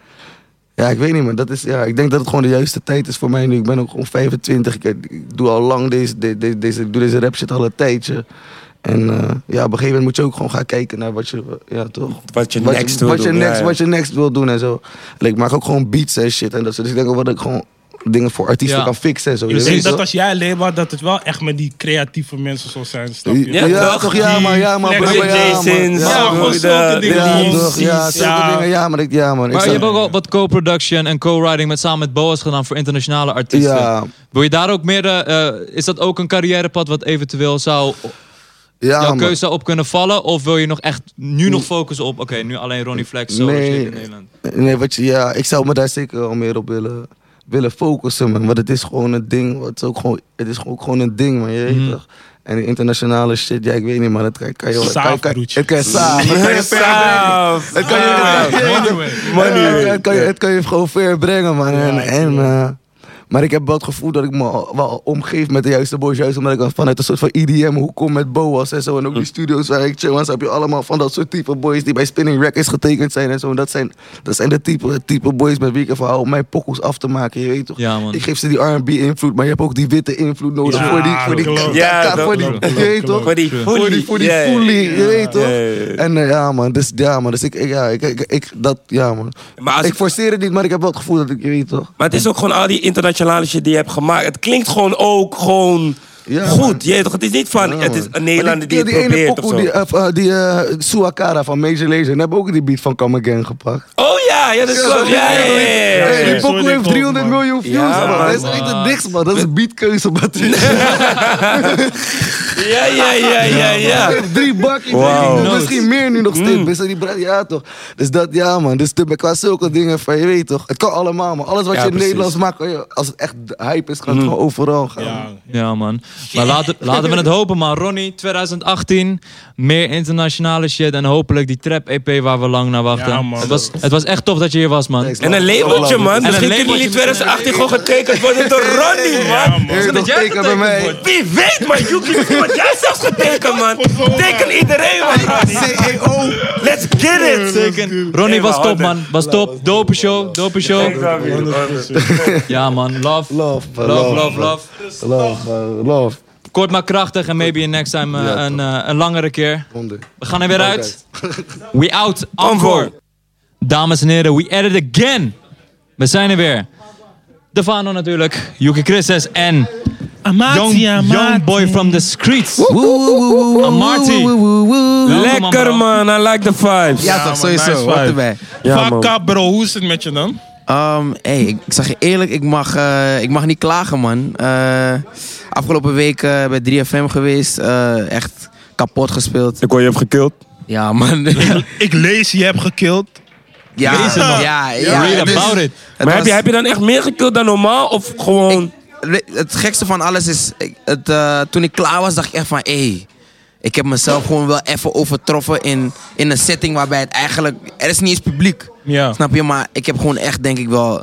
ja, ik weet niet, man. Dat is, ja, ik denk dat het gewoon de juiste tijd is voor mij nu. Ik ben ook gewoon vijfentwintig. Ik, ik doe al lang deze, de- de- deze, ik doe deze rap shit al een tijdje. En eh, ja, op een gegeven moment moet je ook gewoon gaan kijken naar wat je, ja, toch? Wat je Wat next je, wil wat je doen, next, ja, ja. wat je next wil doen en zo. En ik maak ook gewoon beats en shit en dat soort. Dus ik denk ook dat ik gewoon dingen voor artiesten Ja. kan fixen en zo. je Ik weet denk dat toch? als jij label, dat het wel echt met die creatieve mensen zal zijn. Snap je? Ja, Ja, toch? toch? Ja, maar ja, maar Die bro, Flex ja, Jasons, man. Ja, Ja, gewoon man. zulke dingen. ja, die- toch, ja, zulke Ja. dingen. Ja, maar ik, ja, man. Ik maar je zou- hebt ook wel wat co-production en co-writing met samen met Boas gedaan voor internationale artiesten. Ja, Wil je daar ook meer, eh, eh, is dat ook een carrièrepad wat eventueel zou, ja, jouw man. keuze zou op kunnen vallen? Of wil je nog echt nu nog focussen op, oké, nu alleen Ronnie Flex, solo Nee. shit in Nederland? Nee, wat je, ja, ik zou me daar zeker wel meer op willen, willen focussen, man. Want het is gewoon een ding. Het is ook gewoon, het is ook gewoon een ding, man. Je weet Mhm. toch? En die internationale shit, ja, ik weet niet, man. Het kan, kan je wel. Saaf, kan- kan- broertje. Het kan je saaf. Het kan je ver brengen. Saaf. Het kan je, het kan je- Money. Ja, het kan je, het kan je gewoon ver brengen, man. En, en, eh, maar ik heb wel het gevoel dat ik me al- wel omgeef met de juiste boys. Juist omdat ik dan vanuit een soort van E D M-hoek kom met Boas en zo. En ook die studio's waar ik chill. En zo heb je allemaal van dat soort type boys die bij Spinning Records getekend zijn en zo. En dat zijn, dat zijn de type, type boys met wie ik ervan hou om mijn pokkels af te maken. Je weet toch? Ja, man. Ik geef ze die R en B-invloed, maar je hebt ook die witte invloed nodig Ja, voor die, voor die, klopt. Ja, ja, voor die, klopt, je weet toch? Voor die Voor die, fully. voor die Ja, ja, fully, ja. je weet toch? Ja, ja, ja. En eh, ja man, dus, ja, man, dus ik, ik, ja, ik, ik, ik, dat, ja man. Maar als Ik ik- forceer het niet, maar ik heb wel het gevoel dat ik, je weet toch? Maar het is ook gewoon al die internationale shit die je hebt gemaakt. Het klinkt gewoon ook gewoon Ja, goed. man. Je weet toch, het is niet van, Ja, het is man. een Nederlander Maar die het die ene probeert of pokoe, zo. die, eh, eh, die eh, Suakara van Major Lazer, en hebben ook die beat van Come Again gepakt. Oh ja, ja, dat klopt. Ja, ja, ja, ja, ja. Hey, die ja. pokoe heeft driehonderd man. miljoen views, Ja, man. man. Dat is echt het niks, man. Dat is een beatkeuze, man. Ja, ja, ja, ja, ja. Drie bakjes, Wow. nee, misschien meer nu nog steeds. Mm. Dus die bra- ja, toch. Dus dat, ja, man. Dus de- qua zulke dingen van, je weet toch. Het kan allemaal, man. Alles wat Ja, je in precies. Nederlands maakt, kan je- als het echt hype is, kan het gewoon overal gaan. Ja. Ja, man. Maar laten, laten we het hopen, man. Ronnie, twintig achttien. Meer internationale shit. En hopelijk die trap-E P waar we lang naar wachten. Ja, man. Het, was, het was echt tof dat je hier was, man. Thanks, En een labeltje, man. Misschien kunnen labeltje jullie twintig achttien gewoon getekend worden door Ronnie, Ja, man. man. Hey, dat toch, jij teken bij getekend mij. wordt? Wie weet, man. Yuki, misschien word jij zelfs getekend, man. Teken iedereen, man. C E O. Let's get it. Teken. Ronnie was top, man. Was top. Dope show. Dope show. Ja, man. Love. Love, man, Love, love, love. Love, man, love. Kort maar krachtig en maybe next time eh, Ja, een, eh, een langere keer. Wonder. We gaan er weer uit. Altijd. We out. Encore. Dames en heren, we edit again. We zijn er weer. Defano natuurlijk. Yuki Christus en young, young boy from the streets. Amarty. Lekker, man. I like the vibes. Ja, Ja, toch, man, sowieso. nice Hoort vibe. erbij. Ja, man. Fuck up, bro. Hoe is het met je dan? Um, hey, ik, ik zeg je eerlijk, ik mag, eh, ik mag niet klagen, man. Eh, afgelopen week eh, bij drie F M geweest. eh, echt kapot gespeeld. Ik hoor je hebt gekild. Ja, man. Ik lees, je hebt gekild. Ja, Lees het nog. ja, ja. Read het is- about it. het Maar heb was- je, heb je dan echt meer gekillt dan normaal? Of gewoon... Ik- het gekste van alles is, ik- het, eh, toen ik klaar was, dacht ik echt van, hé, hey, ik heb mezelf gewoon wel even overtroffen in, in een setting waarbij het eigenlijk, er is niet eens publiek. Ja. Snap je? Maar ik heb gewoon echt, denk ik wel,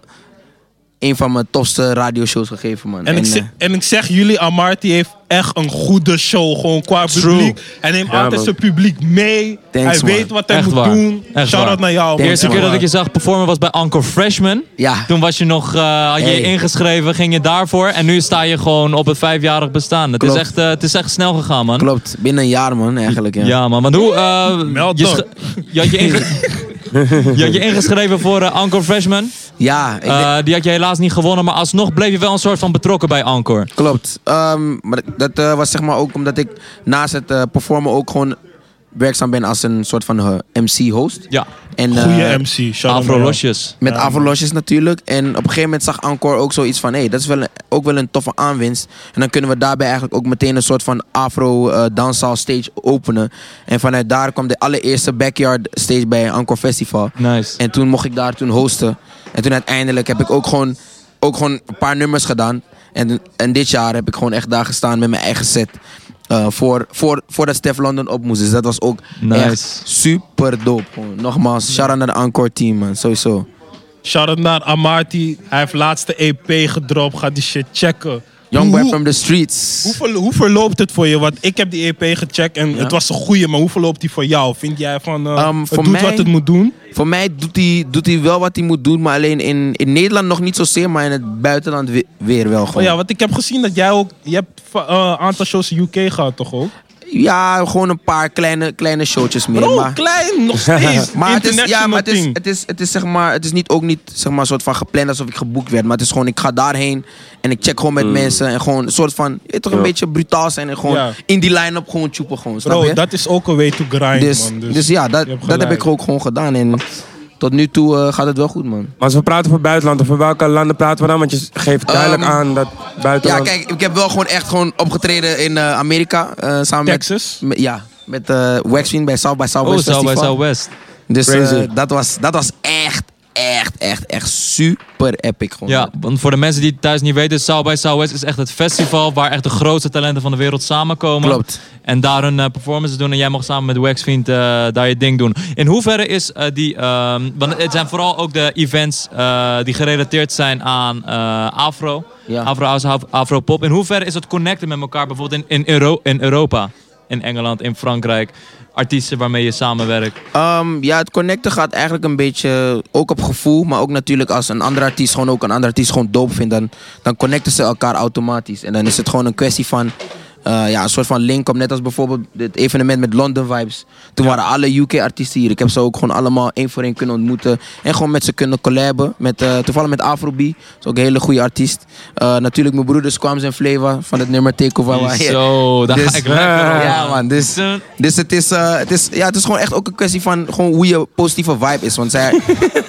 een van mijn tofste radioshows gegeven, man. En, ik, eh, zeg, en ik zeg jullie, Amarty heeft echt een goede show. Gewoon qua publiek. Hij neemt Ja, altijd man. zijn publiek mee. Thanks, hij man. weet wat hij Echt moet waar. doen. Echt Shout-out waar. naar jou. De man. eerste Echt keer dat waar. ik je zag performen was bij Encore Freshman. Ja. Toen was je nog, eh, had je je Hey. ingeschreven, ging je daarvoor. En nu sta je gewoon op het vijfjarig bestaan. Het is, Klopt. echt, eh, het is echt snel gegaan, man. Klopt, binnen een jaar, man, eigenlijk. Ja. Ja, man. Want hoe... eh, Meld je, op. sch- je, had je, inge- je had je ingeschreven voor eh, Encore Freshman. Ja, ik denk- Eh, die had je helaas niet gewonnen. Maar alsnog bleef je wel een soort van betrokken bij Encore. klopt. Ehm, maar dat eh, was zeg maar ook omdat ik naast het eh, performen ook gewoon werkzaam ben als een soort van eh, M C-host. Ja. En, eh, Goeie M C. Shout-out naar Afro jou. Losjes. Met Avalosjes natuurlijk. En op een gegeven moment zag Encore ook zoiets van... hé, hey, dat is wel een- ook wel een toffe aanwinst. En dan kunnen we daarbij eigenlijk ook meteen een soort van Afro uh, dancehall stage openen. En vanuit daar kwam de allereerste backyard stage bij Encore Festival. Nice. En toen mocht ik daar toen hosten. En toen uiteindelijk heb ik ook gewoon, ook gewoon een paar nummers gedaan. En, en dit jaar heb ik gewoon echt daar gestaan met mijn eigen set. Uh, voor, voor, voordat Stef London op moest. Dus dat was ook Nice. echt super dope. Gewoon. Nogmaals, shout-out naar de Encore team, man. Sowieso. Shout-out naar Amarty. Hij heeft laatste E P gedropt. Ga die shit checken. Young boy Hoe- from the streets. Hoe, ver- hoe verloopt het voor je? Want ik heb die E P gecheckt en het was een goeie, maar hoe verloopt die voor jou? Vind jij van, uh, Um, het voor doet mij- wat het moet doen? Voor mij doet hij, doet hij wel wat hij moet doen, maar alleen in, in Nederland nog niet zozeer, maar in het buitenland we- weer wel Oh gewoon. ja, want ik heb gezien dat jij ook, je hebt uh, een aantal shows in U K gehad toch ook? Ja, gewoon een paar kleine, kleine showtjes meer. Bro, maar klein, nog steeds. maar het is, ja, International maar het is, ding. het is, het is zeg maar, het is niet ook niet zeg maar een soort van gepland alsof ik geboekt werd, maar het is gewoon ik ga daarheen en ik check gewoon met mensen en gewoon een soort van, je weet toch een Ja. beetje brutaal zijn en gewoon Ja. in die line-up gewoon choepen gewoon, snap Bro, je? dat is ook een way to grind, dus, man. dus, ja, dat, je hebt dat heb gelijk. ik ook gewoon gedaan en tot nu toe eh, gaat het wel goed, man. Maar als we praten voor buitenland, over welke landen praten we dan? Want je geeft duidelijk Um, aan dat Ja, buitenland... kijk, ik heb wel gewoon echt gewoon opgetreden in eh, Amerika. eh, samen Texas? met... met ja, met eh Waxwing bij South by Oh, Southwest South by Festival. Southwest. Dus eh, Crazy. dat, was, dat was echt, echt, echt, echt super epic gewoon. Ja, want voor de mensen die het thuis niet weten, South by Southwest is echt het festival waar echt de grootste talenten van de wereld samenkomen. Klopt. En daar hun uh, performances doen en jij mag samen met Waxfiend uh, daar je ding doen. In hoeverre is uh, die, um, want het zijn vooral ook de events uh, die gerelateerd zijn aan uh, Afro, Ja. Afro House, Af- Afro Pop. In hoeverre is het connecten met elkaar bijvoorbeeld in, in, Euro- in Europa, in Engeland, in Frankrijk, artiesten waarmee je samenwerkt? Um, ja, het connecten gaat eigenlijk een beetje ook op gevoel. Maar ook natuurlijk als een andere artiest gewoon ook een andere artiest gewoon dope vindt. Dan, dan connecten ze elkaar automatisch. En dan is het gewoon een kwestie van... Uh, ja, een soort van link-up. Net als bijvoorbeeld het evenement met London Vibes. Toen waren alle U K-artiesten hier. Ik heb ze ook gewoon allemaal één voor één kunnen ontmoeten. En gewoon met ze kunnen collaben. Met, uh, toevallig met Afrobi. Dat is ook een hele goede artiest. Uh, natuurlijk mijn broeders Kwams en Flavor van het nummer Takeover. Zo, daar Dus, ga ik lekker op. Ja man, dus, dus het, is, uh, het, is, ja, het is gewoon echt ook een kwestie van gewoon hoe je positieve vibe is. Want zij... Wat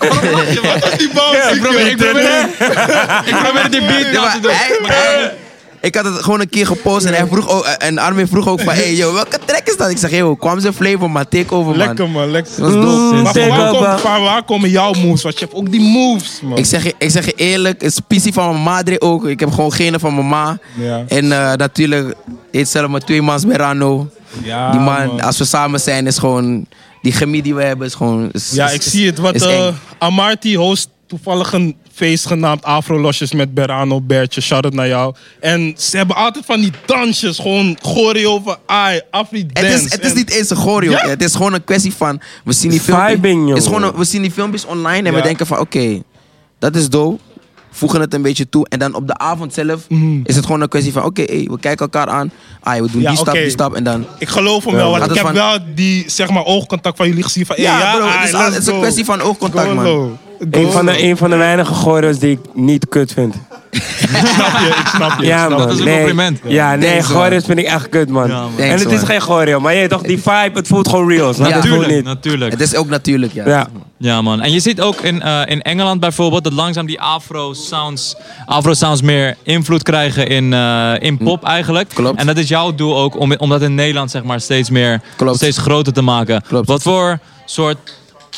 is die bounce? Ik probeer, ik probeer, ik probeer die beat Ja, na maar te doen. hij- hij- ik had het gewoon een keer gepost en, hij vroeg ook, en Armin vroeg ook van, hey yo, welke track is dat? Ik zeg, yo, kwam ze Flavor, maar Takeover man. Lekker man, lekker. Dat was dope. Maar van waar, Take komen, over. van waar komen jouw moves? Want je hebt ook die moves, man. Ik zeg, je, ik zeg je eerlijk, het is pissie van mijn madre ook. Ik heb gewoon genen van mijn ma. Ja. En uh, natuurlijk, heet zelf maar twee mans Merano. Ja, Die man, man. als we samen zijn, is gewoon, die chemie die we hebben is gewoon... Is, Ja, is- ik is- zie het. Wat is uh, eng. Amarty host toevallig een feest genaamd Afro Losjes met Berano, Bertje. Shout-out naar jou. En ze hebben altijd van die dansjes. Gewoon choreo van ai, Afri dance. Het is, het is En- niet eens een choreo. Ja? Het is gewoon een kwestie van... We zien die filmpjes, Vibing, jongen. het is gewoon een- we zien die filmpjes online en we Ja. denken van... Oké, dat is dope. Voegen het een beetje toe. En dan op de avond zelf is het gewoon een kwestie van... Oké, hey, we kijken elkaar aan. Ai, we doen Ja, die stap, oké. die stap. En dan... Ik geloof hem wel, want Gaat ik het heb van- wel die zeg maar, oogcontact van jullie gezien. Van, hey, Ja, ja, bro, het ai, is, al- let's het is een go. kwestie van oogcontact, Go man. low. Een Go van, de, low. een van de weinige choreo's die ik niet kut vind. Ik snap je, ik snap je. Ja, ik snap man. Dat is een nee. compliment. Ja, nee, Thanks, man. choreo's vind ik echt kut, man. Ja, man. En Thanks, het is man. geen choreo, maar je weet toch, die vibe, het voelt gewoon real. Snap je? Ja, Het voelt Natuurlijk, niet. natuurlijk. Het is ook natuurlijk, ja. Ja. Ja man, en je ziet ook in, uh, in Engeland bijvoorbeeld dat langzaam die afro sounds, afro sounds meer invloed krijgen in, uh, in pop eigenlijk. Klopt. En dat is jouw doel ook om, om dat in Nederland zeg maar steeds meer, Klopt. steeds groter te maken. Klopt. Wat voor soort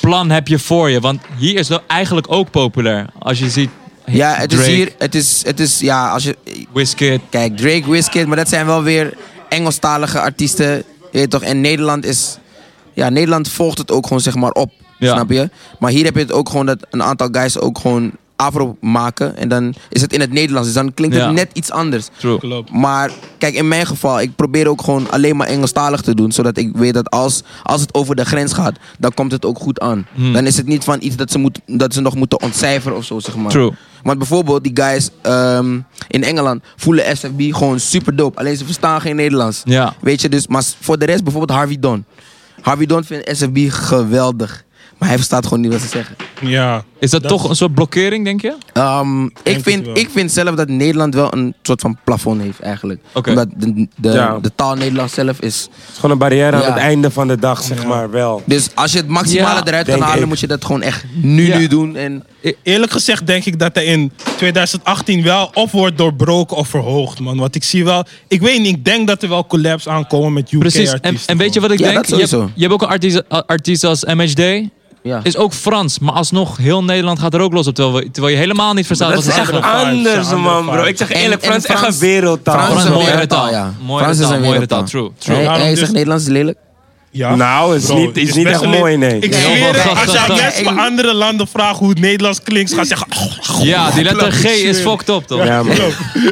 plan heb je voor je? Want hier is het eigenlijk ook populair. Als je ziet Ja, het Drake, is hier, het is, het is, ja, als je, Wizkid. kijk, Drake, Wizkid, maar dat zijn wel weer Engelstalige artiesten, je weet toch? En Nederland is, ja, Nederland volgt het ook gewoon zeg maar op, Ja. snap je? Maar hier heb je het ook gewoon dat een aantal guys ook gewoon afro maken en dan is het in het Nederlands, dus dan klinkt het Ja. net iets anders. True. Klopt. Maar kijk, in mijn geval, ik probeer ook gewoon alleen maar Engelstalig te doen. Zodat ik weet dat als, als het over de grens gaat, dan komt het ook goed aan. Hmm. Dan is het niet van iets dat ze, moet, dat ze nog moeten ontcijferen of zo, zeg maar. True. Want bijvoorbeeld, die guys ehm, in Engeland voelen S F B gewoon super dope. Alleen ze verstaan geen Nederlands. Ja. Weet je, dus, maar voor de rest bijvoorbeeld Harvey Don. Harvey Don vindt S F B geweldig. Maar hij verstaat gewoon niet wat ze zeggen. Ja. Is dat, Dat- toch een soort blokkering, denk je? Ehm, ik, het vind, wel. ik vind zelf dat Nederland wel een soort van plafond heeft eigenlijk. Oké. Omdat de, de, Ja. de taal Nederlands zelf is... Het is gewoon een barrière Ja. aan het einde van de dag, zeg maar, wel. Dus als je het maximale Ja, eruit kan denk halen, ik. moet je dat gewoon echt nu, Ja. nu doen. En E- Eerlijk gezegd denk ik dat er in twintig achttien wel of wordt doorbroken of verhoogd, man. Want ik zie wel... Ik weet niet, ik denk dat er wel collabs aankomen met U Precies. En, K-artiesten. en weet je wat ik Ja, denk? dat Je hebt, sowieso. je hebt ook een artiest, artiest als M H D. ja. Is ook Frans, maar alsnog heel Nederland gaat er ook los op. Terwijl, we- terwijl je helemaal niet verstaat Dat wat is ze echt zeggen. vibes, anders, ja, man, andere bro. Ik zeg En- eerlijk, en Frans is echt een Frans- wereldtaal. Frans Frans is is een een mooie wereldtaal, taal. ja. Mooie Frans is taal, een mooie wereldtaal. taal. True, true. Hey, Daarom hey, dus- zegt Nederlands is lelijk? Ja? Nou, het is Bro, niet, het is niet best echt wel- mooi, nee. Ik Heel zweer veel het, graag als jij gedaan. mensen van andere landen vraagt hoe het Nederlands klinkt, gaan ze zeggen... Ja, die letter G is fucked up, toch? Ja, man.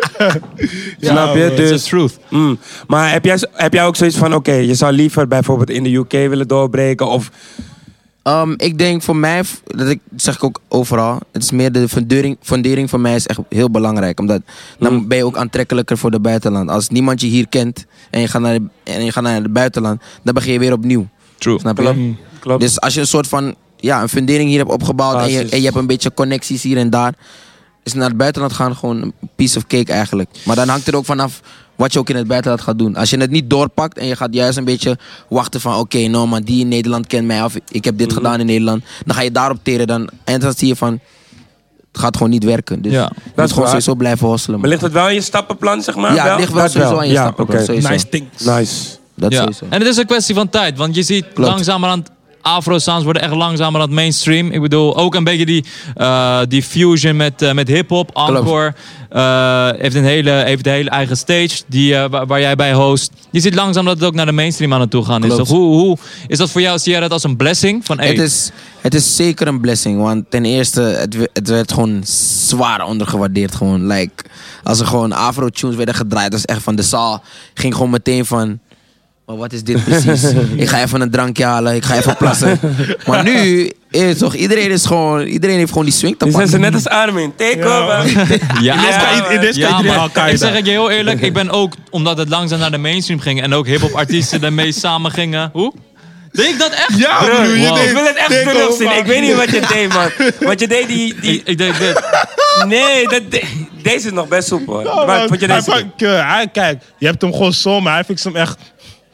Snap je? man, It's Dus, the truth. mm. Maar heb jij, heb jij ook zoiets van, oké, je zou liever bijvoorbeeld in de U K willen doorbreken? Of Um, ik denk voor mij, dat ik, dat zeg ik ook overal, het is meer de fundering, fundering voor mij is echt heel belangrijk. Omdat dan ben je ook aantrekkelijker voor de buitenland. Als niemand je hier kent en je gaat naar, de, en je gaat naar het buitenland, dan begin je weer opnieuw. True. Snap je? Klopt. Klopt. Dus als je een soort van ja, een fundering hier hebt opgebouwd en je, Basis. en je hebt een beetje connecties hier en daar, is naar het buitenland gaan gewoon een piece of cake eigenlijk. Maar dan hangt er ook vanaf wat je ook in het buitenland gaat doen. Als je het niet doorpakt en je gaat juist een beetje wachten van oké, okay, nou maar die in Nederland kent mij of ik heb dit Mhm. gedaan in Nederland. Dan ga je daarop teren dan, en dan zie je van het gaat gewoon niet werken. Dus Ja. je Dat moet is gewoon waar. sowieso blijven hosselen. Maar ligt het wel in je stappenplan, zeg maar? Ja, het ligt wel Dat sowieso aan je Ja, stappenplan, oké. sowieso. Nice things. Nice. Dat Ja. sowieso. En het is een kwestie van tijd, want je ziet Klopt. langzamerhand Afro-sounds worden echt langzamerhand mainstream. Ik bedoel, ook een beetje die, eh, die fusion met, eh, met hip-hop. Encore eh, heeft, een hele, heeft een hele eigen stage die, eh, waar, waar jij bij host. Je ziet langzaam dat het ook naar de mainstream aan het toe gaan is. Klopt. Toch? Hoe, hoe is dat voor jou? Zie jij dat als een blessing? Van, hey, Het, is, het is zeker een blessing, want ten eerste, het, we- het werd gewoon zwaar ondergewaardeerd. Gewoon. Like, als er gewoon afro-tunes werden gedraaid, dat is echt van de zaal, ging gewoon meteen van, maar wat is dit precies? Ik ga even een drankje halen, ik ga even plassen. Maar nu, is toch, iedereen is gewoon, iedereen heeft gewoon die swing te Die zijn pakken. ze net als Armin. Take Ja. over. ja, In deze maar- kan- in deze kan ja, iedereen maar Al-Qaeda. ik zeg het je heel eerlijk, ik ben ook, omdat het langzaam naar de mainstream ging en ook hip-hop artiesten ermee samen gingen. Hoe? Deed ik dat echt? Ja, Bro, broer, je wow. deed- Ik wil het echt denk terugzien. over- Ik weet niet wat je deed, man. Want je deed die... die... Ik, ik deed dit. Nee, dat, de- deze is nog best soepel. hoor. Ja, Maar man. vond je Hij deze... pakt- eh, hij- Kijk, je hebt hem gewoon zo, maar hij fixt hem echt...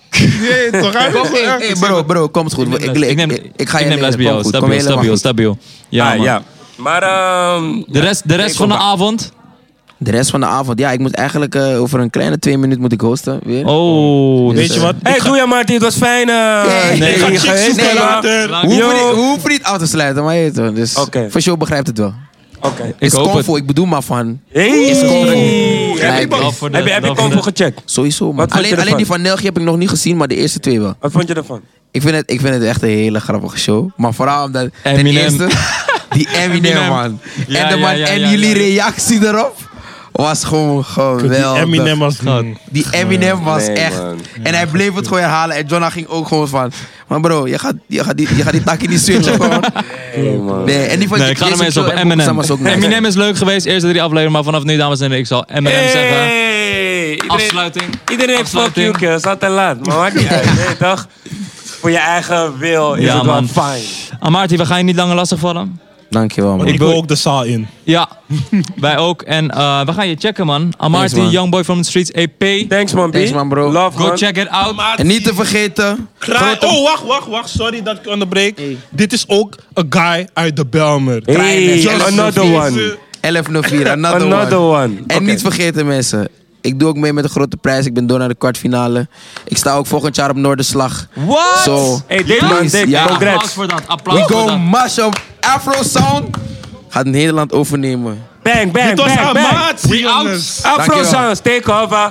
Nee, toch? Hij Kom, fixt hem hey, echt. hey, bro, bro, kom eens goed. Ik, ik, Ik neem, ik, ik ga je ik neem leren. les bij jou. Kom goed, kom Stabiel, helemaal stabiel, goed. stabiel. Ja, Ah, man. ja. Maar... ehm, De rest, de rest Ik van de kom- avond? De rest van de avond, ja, ik moet eigenlijk eh, over een kleine twee minuten moet ik hosten weer. Oh, Weet je wat? Hey, doe je Martin, het was fijn. eh Nee, nee, Ik ga je chicks geweest, zoeken hè, later. Lang- We hoeven, Yo. niet, we hoeven niet af te sluiten, maar je weet het. Dus Oké. voor show begrijpt het wel. Oké. Ik is hoop het. Convo, ik bedoel maar van. Hey. Is Convo. Heb je- Lijkt Wel voor de- Heb je, heb je wel voor Convo de- gecheckt? Sowieso, man. Wat vond je Alleen, alleen ervan? die van Nelgi heb ik nog niet gezien, maar de eerste twee wel. Wat vond je ervan? Ik vind het, ik vind het echt een hele grappige show. Maar vooral omdat ten Eminem. eerste, die Eminem, Eminem. man. Ja, en de man, ja, ja, en ja, jullie ja. reactie erop was gewoon Die geweldig. Eminem was... Die Eminem was Nee, echt. man. En hij bleef het gewoon herhalen. En Jonna ging ook gewoon van. Maar bro, je gaat, je gaat, die, je gaat die takkie niet switchen gewoon. Nee, man. Nee, en die van Nee, ik ga er Jason mensen op Joe en Bob Eminem. was ook nice. Eminem is leuk geweest, eerste drie afleveringen, maar vanaf nu, dames en heren, ik zal Eminem zeggen. Hey, iedereen, Afsluiting. Iedereen heeft fuck Afsluiting. you, kill. Het is altijd laat. Maar maakt niet uit, nee, toch? Voor je eigen wil is Ja, het wel man. fijn. Amarty, we gaan je niet langer lastigvallen. Dankjewel, man. Ik Ik wil wil- ook de zaal in. Ja, wij ook. En eh, we gaan je checken, man. Amarty, Thanks, man. Youngboy from the Streets, E P. Thanks, man, B. Thanks, man, bro. Love, Go man. check it out. En niet te vergeten. Kraai- Oh, wacht, wacht, wacht. Sorry dat ik onderbreek. Dit is ook een guy uit de Belmer. Hey, Just another Deze- one. elf nul vier, another, Another one. one. En Oké. niet vergeten, mensen. Ik doe ook mee met de grote prijs. Ik ben door naar de kwartfinale. Ik sta ook volgend jaar op Noorderslag. What? So, Hey, dit man, please, dik. ja. Congrats. Applaus voor dat. Applaus We voor go dat. mash up Afro Sound. Gaat Nederland overnemen. Bang, bang, Dit was bang, bang. amatie, out. jongens. Afro Dankjewel. Sounds, take over.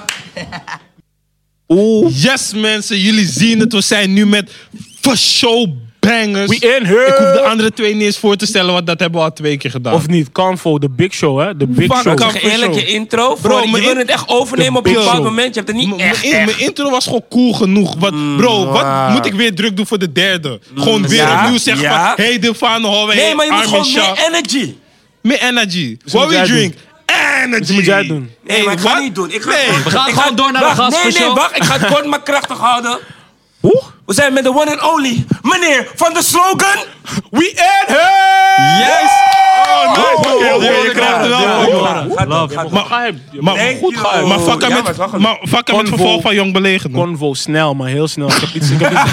Oeh. Yes, mensen. Jullie zien het. We zijn nu met For Show Bangers. We in here. Ik hoef de andere twee niet eens voor te stellen, want dat hebben we al twee keer gedaan. Of niet, Convo, de Big Show, hè? De Big Fuck Show. Convo. Zeg eerlijk, je intro. Bro, Bro, je mijn wil in- het echt overnemen op een Big bepaald Show. moment. Je hebt het niet M- echt, Mijn, mijn echt. intro was gewoon cool genoeg. Wat, bro, wat wow. moet ik weer druk doen voor de derde? Gewoon weer Ja, opnieuw zeggen ja. van... Hey, de Van Hoven, Nee, maar je moet Armin gewoon Shah. meer energy. Meer energy. Dus What moet we jij drink? Energy. Dus moet jij doen. Nee, maar ik ga wat? niet doen. Ik ga, Nee. We gaan ik gewoon door naar de wacht, gast Nee, voor nee, show. wacht. Ik ga het kort maar krachtig houden. We zijn met de one and only meneer van de slogan. We in here! Yes! Oh, nice. Oh, Oké, oh, oké, oh, je oh, krijgt er wel oh, voor. oh, oh. Gaat Love. op, gaat op. Maar, Ga hem. maar, Thank goed, you. maar vakken Ja, met, maar het is wel maar vakken met Convo. vervolg van Jong Belegen. Convo, snel, maar heel snel. Ik heb iets... Ik heb iets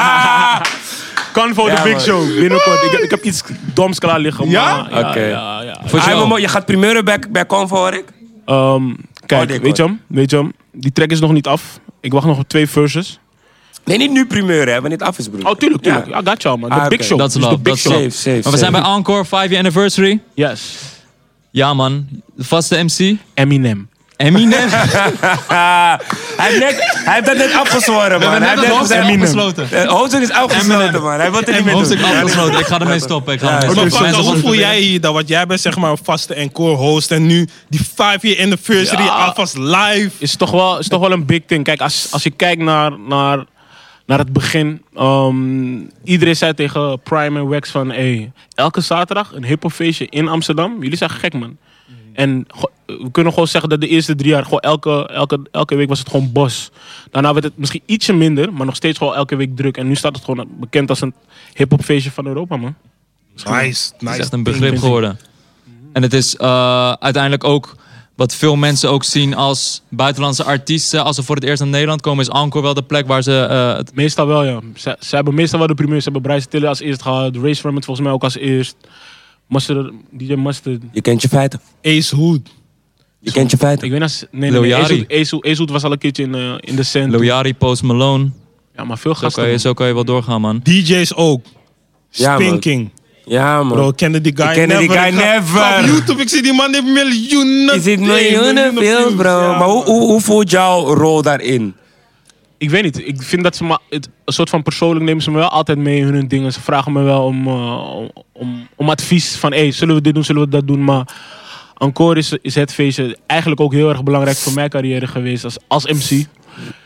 Convo, Ja, de Big man. Show, binnenkort. Ik, heb- ik heb iets doms klaar liggen. Ja? Maar, Oké. Ja, ja. Voor Ah, show. maar Je gaat primeuren bij, bij Convo, hoor ik. Ehm, kijk, Oh, dik, weet je hem? Weet je hem? Die track is nog niet af. Ik wacht nog op twee verses. Nee, niet nu primeuren, hè, wanneer het af is, broer. Oh, tuurlijk, tuurlijk. Ja. Ja, got you, man. De Ah, Big oké. Show. Dat is Dus love, de Big dat is Show. love. Safe, safe, Maar we zijn bij safe. Encore, five year anniversary. Yes. Ja man, de vaste M C. Eminem. Eminem. hij, heeft net, hij heeft dat net afgezworen, man. We hebben Hij net heeft het hoofdstuk gezegd- afgesloten. Het hoofdstuk is afgesloten, Eminem. man. Hij wil het er niet meer Hoofdstuk doen. afgesloten. Ik ga ermee stoppen. Ik ga ermee Ja, Maar stoppen. Fakka, Mensen hoe voel moeten- jij hier dan? Want jij bent zeg maar een vaste encore host en nu die five year anniversary Ja. alvast live. Is toch wel, is toch wel een big thing. Kijk, als, als je kijkt naar, naar, naar het begin. ehm, iedereen zei tegen Prime en Wax van... Hey, elke zaterdag een hiphopfeestje in Amsterdam. Jullie zijn gek, man. En go- we kunnen gewoon zeggen dat de eerste drie jaar... Gewoon elke, elke, elke week was het gewoon bos. Daarna werd het misschien ietsje minder. Maar nog steeds gewoon elke week druk. En nu staat het gewoon bekend als een hiphopfeestje van Europa, man. Nice, nice. Het is echt een begrip geworden. En het is eh, uiteindelijk ook wat veel mensen ook zien als buitenlandse artiesten. Als ze voor het eerst naar Nederland komen, is Encore wel de plek waar ze... eh, het- Meestal wel, ja. Ze, ze hebben meestal wel de primeurs. Ze hebben Bryce Tiller als eerst gehad. Race From It volgens mij ook als eerst. Mustard, D J Mustard. Je kent je feiten. Ace Hood. Je kent je feiten. Ik weet niet, nee, Lil nee, nee. Yachty. Ezoet- Ezoet- Ezoet was al een keertje in, eh, in de cent. Loyari, Post Malone. Ja, maar veel Zo gasten. kan, je, man. zo kan je wel doorgaan, man. D J's ook. Ja, man. Spinking. Ja, man. Bro, ik kende die guy Ik kende die never. guy Ik ga- never. ga Op YouTube, ik zie die man heeft miljoenen. Je ziet nee, miljoenen views, views. bro. Ja, Maar hoe, man. hoe, hoe voelt jouw rol daarin? Ik weet niet. Ik vind dat ze me... Het, een soort van persoonlijk nemen ze me wel altijd mee in hun dingen. Ze vragen me wel om, uh, om, om advies. Van, hey, zullen we dit doen, zullen we dat doen? Maar Encore is, is het feestje eigenlijk ook heel erg belangrijk voor mijn carrière geweest als, als M C.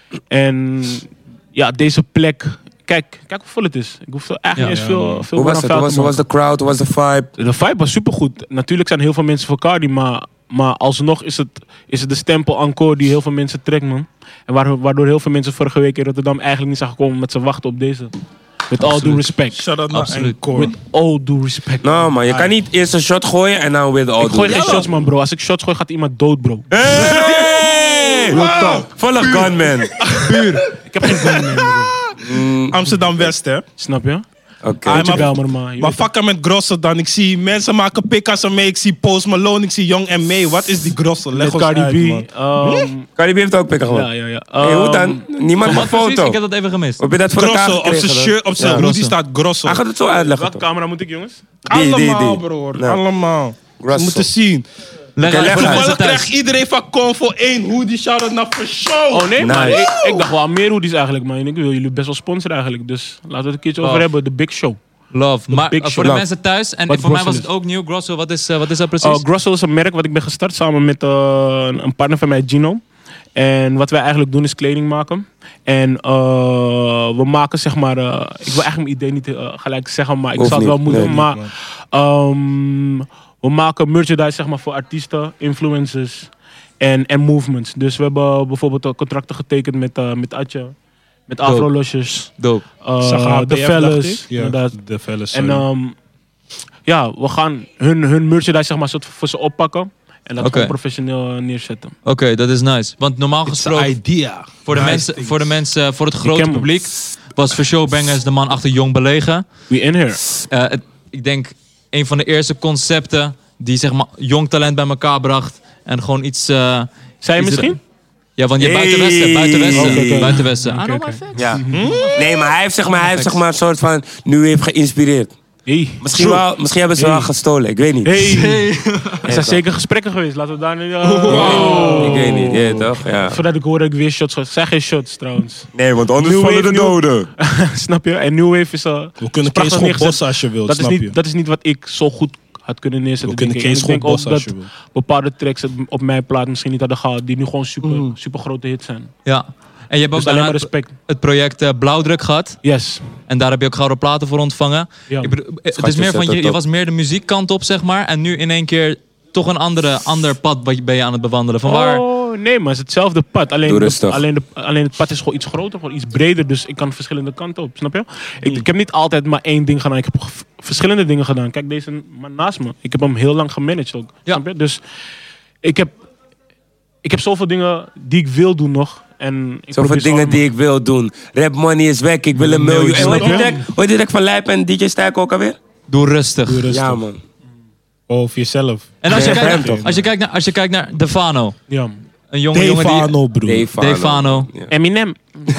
En ja, deze plek... Kijk, kijk hoe vol het is. Ik hoef er eigenlijk Ja, niet eens ja, veel, man. veel Hoe meer was aan het? Hoe vuil was, te hoe was maken. de crowd? Hoe was de vibe? De vibe was supergoed. Natuurlijk zijn heel veel mensen voor Cardi, maar, maar alsnog is het, is het de stempel Encore die heel veel mensen trekt, man. En waar- waardoor heel veel mensen vorige week in Rotterdam eigenlijk niet zijn gekomen met ze wachten op deze. With all due respect. Shout out naar Absoluut. Encore. With all due respect. Nou, man. Je kan niet eerst een shot gooien en dan weer de ik auto. gooi geen shots, man, bro. Als ik shots gooi, gaat iemand dood, bro. Hey! Wow. Volle gunman. Ik heb geen gun meer, bro. Amsterdam West, hè? Snap je? Oké. Ah, Eentje maar- bel me maar. Je Maar weet vakken met Grosso dan. Ik zie mensen maken pikkas mee. Ik zie Post Malone, ik zie Young en May. Wat is die Grosso? het. Leg Met ons Cardi uit, B. man. ehm, Cardi B heeft ook pikken ja, gewoon. ja, ja. Hey, hoe Ehm, dan? Niemand Wat een precies? foto. Ik heb dat even gemist. Hoe heb je dat voor elkaar Grosso, op gekregen? zijn dan? shirt, op zijn Ja. hoodie Grosso. staat Grosso. Hij gaat het zo uitleggen. Welke toch? camera moet ik, jongens? Die, die, Allemaal, die. broer. Ja. Allemaal. Grosso. We moeten zien. Leg uit leg voor de uit. mensen Toevallig thuis. krijgt iedereen van Convo één hoodie. Shout-out naar For Show. Oh nee, Nice. maar ik, ik dacht wel aan meer hoodies eigenlijk, man. Ik wil jullie best wel sponsoren eigenlijk. Dus laten we het een keertje over Love. hebben. De Big Show. Love. Maar Big uh, voor Show. de Love. mensen thuis, en Wat voor mij was Grosso het ook nieuw. Grosso, wat is, uh, wat is dat precies? Uh, Grosso is een merk wat ik ben gestart samen met uh, een een partner van mij, Gino. En wat wij eigenlijk doen is kleding maken. En uh, we maken zeg maar... Uh, ik wil eigenlijk mijn idee niet uh, gelijk zeggen, maar ik Hoeft zal het wel niet. moeten. Nee, maar um, we maken merchandise zeg maar, voor artiesten, influencers en, en movements. Dus we hebben bijvoorbeeld uh, contracten getekend met, uh, met Atje, met Dope. Afro-losjes, Dope. uh, Saga de P F, dacht Fellas. ik. Ja, inderdaad. de Fellas. En sorry. um, ja, we gaan hun, hun merchandise zeg maar, soort voor ze oppakken. En dat Oké. gewoon professioneel uh, neerzetten. Oké, dat is nice. Want normaal It's the gesproken, idea. voor de, Nice mensen, things. voor de mensen, voor het grote ken me. publiek, was For Show Bangers de man achter Jong Belegen. We in here. Uh, het, ik denk een van de eerste concepten die zeg maar jong talent bij elkaar bracht. En gewoon iets... Uh, Zij iets misschien? Ja, want je Hey. buitenwesten, buitenwesten, Oké, oké. buitenwesten. I Oké, know oké. my facts. Ja. Nee, maar hij heeft, zeg maar, hij heeft zeg maar, een soort van New Wave geïnspireerd. Hey. Misschien, Zo. wel, misschien hebben ze Hey. wel gestolen, ik weet niet. Hey. Er zijn zeker gesprekken geweest. Laten we daar nu... uh, Ik weet niet, ja, toch? Ja. Voordat ik hoor dat ik weer shots... ga- Zeg geen shots trouwens. Nee, want anders New vallen de Wave, New- doden. Snap je? En New Wave is... Uh, We kunnen prachtig Kees goed neergezet. bossen als je wilt, dat is, snap je? niet, dat is niet wat ik zo goed had kunnen neerzetten. We kunnen denk ik. Kees En ik goed denk ook bossen als dat je wilt. bepaalde tracks het op mijn plaat misschien niet hadden gehad. Die nu gewoon super, super grote hits zijn. Ja. En je hebt ook Dus alleen daarna maar het, respect. het project eh, Blauwdruk gehad. Yes. En daar heb je ook gouden platen voor ontvangen. Ja. Ik bedoel, het is Schatje, meer van, zet je, het je op. was meer de muziekkant op, zeg maar. En nu in één keer toch een andere, ander pad wat je- ben je aan het bewandelen. Van waar... Oh, nee, maar het is hetzelfde pad. Alleen, Doe de- rustig. alleen, de, alleen het pad is gewoon iets groter, gewoon iets breder. Dus ik kan verschillende kanten op, snap je? Ik, ik heb niet altijd maar één ding gedaan. Ik heb g- verschillende dingen gedaan. Kijk, deze man naast me. Ik heb hem heel lang gemanaged ook. Ja. Snap je? Dus ik heb, ik heb zoveel dingen die ik wil doen nog. En ik Zoveel probeer ze dingen allemaal- die ik wil doen. Rap money is weg, ik wil een miljoen. En hoe heet die track? Hoe heet die track van Lijp en D J Stijk ook alweer? Doe rustig. Doe rustig. Ja, man. Over jezelf. En als je, Ja, kijkt, hem naar, toch? als, je kijkt naar, als je kijkt naar Defano. Ja. Een jonge jongen die... Defano, broer. Defano. Defano. Ja. Eminem.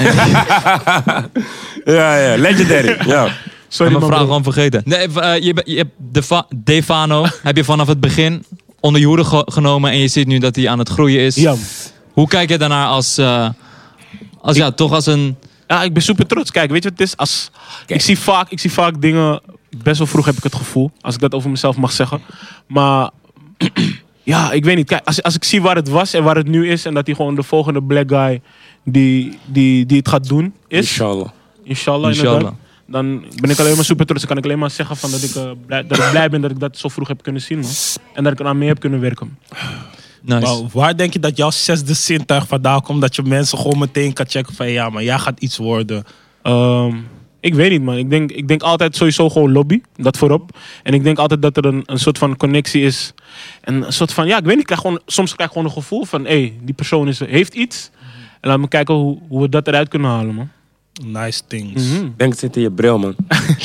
Ja, ja, legendary. Ja. Ik Sorry, heb mijn man, vraag bro. gewoon vergeten. Nee, eh, je, be- je hebt Defa- Defano heb je vanaf het begin onder je hoede ge- genomen. En je ziet nu dat hij aan het groeien is. Ja. Hoe kijk je daarnaar als... eh, als ja, toch als een... Ja, ik ben super trots. Kijk, weet je wat het is? Als, ik, zie vaak, ik zie vaak dingen... Best wel vroeg heb ik het gevoel. Als ik dat over mezelf mag zeggen. Maar... ja, ik weet niet. Kijk, als, als ik zie waar het was en waar het nu is... En dat hij gewoon de volgende black guy... Die, die, die het gaat doen is... Inshallah. Inshallah, Inshallah. inderdaad. Dan ben ik alleen maar super trots. Dan kan ik alleen maar zeggen van dat, ik, eh, blij, dat ik blij ben dat ik dat zo vroeg heb kunnen zien. Man. En dat ik er aan mee heb kunnen werken. Nice. Maar waar denk je dat jouw zesde zintuig vandaan komt? Dat je mensen gewoon meteen kan checken van ja, maar jij gaat iets worden. Ehm, ik weet niet, man. Ik denk, ik denk altijd sowieso gewoon lobby. Dat voorop. En ik denk altijd dat er een, een soort van connectie is. En een soort van, ja, ik weet niet. Ik krijg gewoon, soms krijg ik gewoon een gevoel van, hé, hey, die persoon is, heeft iets. En laat me kijken hoe, hoe we dat eruit kunnen halen, man. Nice things. Mhm. Ik denk het zit in je bril, man.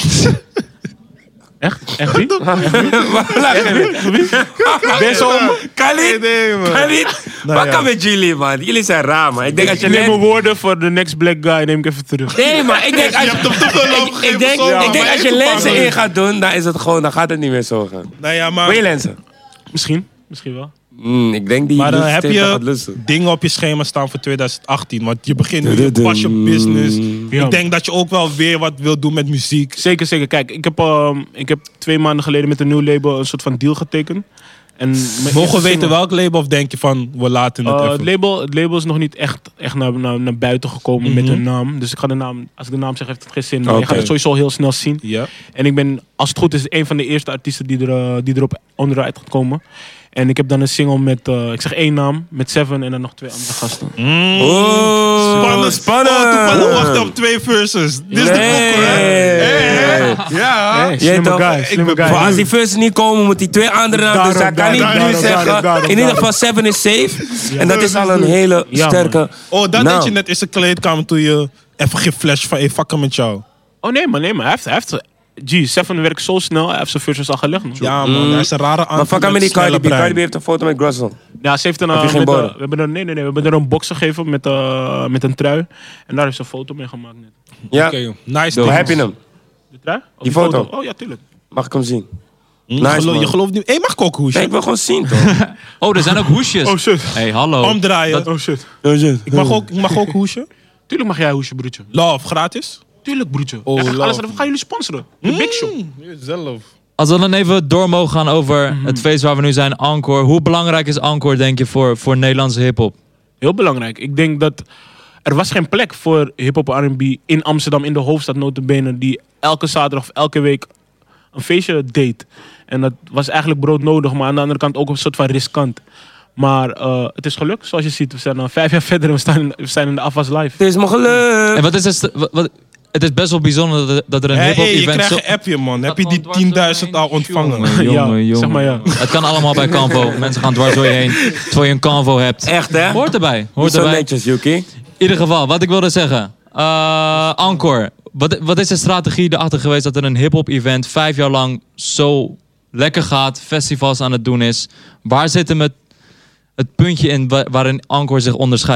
Echt? Echt wie? Ben je zo... Khalid? Khalid? Wat ja. kan met jullie, man? Jullie zijn raar, man. Ik denk als je Ik neem mijn net... woorden voor de next black guy, neem ik even terug. Nee, maar ik denk als je... Ik, ik denk, ik denk als je lenzen in gaat doen, dan is het gewoon... Dan gaat het niet meer zo gaan. Nou ja, Wil je maar, lenzen? Misschien, misschien wel. Mm, ik denk die maar dan Lucy heb Tape gaat je lussen. dingen op je schema staan voor twintig achttien. Want je begint nu, je Dududum. pas je business. Ja. Ik denk dat je ook wel weer wat wil doen met muziek. Zeker, zeker. Kijk, ik heb, ehm, ik heb twee maanden geleden met een nieuw label een soort van deal getekend. En mijn Mogen eerste we weten single- welk label of denk je van we laten het Eh, even? het, label, het label is nog niet echt, echt naar, naar, naar buiten gekomen met een naam. Dus ik ga de naam, als ik de naam zeg, heeft het geen zin. Maar je Oké. gaat het sowieso heel snel zien. Ja. En ik ben, als het goed is, een van de eerste artiesten die, er, eh, die erop onderuit gaat komen. En ik heb dan een single met, eh, ik zeg één naam, met Seven en dan nog twee andere gasten. Oh, Spannend. spannend. Oh, toevallig wacht op twee verses. Dit is de pokoe, hè? Nee. Ja. Hey, Je slimme toch, guy, ik slimme ben- guy. voor als die versen niet komen, moet die twee andere namen. Dus hij Daarom, kan niet daarom, nu daarom, zeggen. daarom, In ieder daarom. geval, Seven is safe. En dat is al een hele Ja, sterke. Oh, dat naam. deed je net in zijn kleedkamer toen je even geen flash van hey, fucken met jou. Oh nee, maar nee, maar hij heeft, hij heeft G, Seven werkt zo snel, hij heeft zijn verses al gelegd. Man. Ja man, hij is een rare aan. Maar fuck met die Cardi B. Cardi B heeft een foto met Grosso. Ja, ze heeft een, Heb je uh, geen met, uh, borden? we hebben er, nee, nee, nee, we hebben er een box gegeven met, uh, met een trui. En daar heeft ze een foto mee gemaakt net. Ja, Oké, nice. waar things. heb je hem? De trui? Of Die foto? Oh ja, tuurlijk. Mag ik hem zien? Je Nice, geloof- man. je gelooft niet. Hé, mag ik ook hoesje? Nee, ik wil gewoon zien, toch? Oh, er zijn ook hoesjes. Oh shit. Hey, hallo. Omdraaien. Oh shit. Ik mag ook, ik mag ook hoesje. Tuurlijk mag jij hoesje, broertje. Love, gratis? Tuurlijk, broertje. Oh, Ja, ga- love. alles, gaan jullie sponsoren. De Big Show. Zelf. Als we dan even door mogen gaan over het feest waar we nu zijn, Encore. Hoe belangrijk is Encore, denk je, voor, voor Nederlandse hiphop? Heel belangrijk. Ik denk dat er was geen plek voor hip-hop en R en B in Amsterdam, in de hoofdstad notabene, die elke zaterdag of elke week een feestje deed. En dat was eigenlijk broodnodig, maar aan de andere kant ook een soort van riskant. Maar eh, het is gelukt, zoals je ziet. We zijn al vijf jaar verder en we staan in, we zijn in de Afwas Live. Het is me gelukt. En wat is het, wat, wat- het is best wel bijzonder dat, dat er een Hé, hip-hop hey, je event krijgt een appje man. Heb je gewoon die dwars tienduizend al doorheen. ontvangen? Jongen, jongen, Ja, jongen. zeg maar ja. Het kan allemaal bij Canvo. Mensen gaan dwars door je heen terwijl je een Canvo hebt. Echt, hè? Hoort erbij. Niet Hoort zo erbij. netjes, Yuki. In ieder geval, wat ik wilde zeggen. Uh, Encore. Wat, wat is de strategie erachter geweest dat er een hip-hop event vijf jaar lang zo lekker gaat, festivals aan het doen is? Waar zit hem het, het puntje in wa- waarin Encore zich onderscheidt?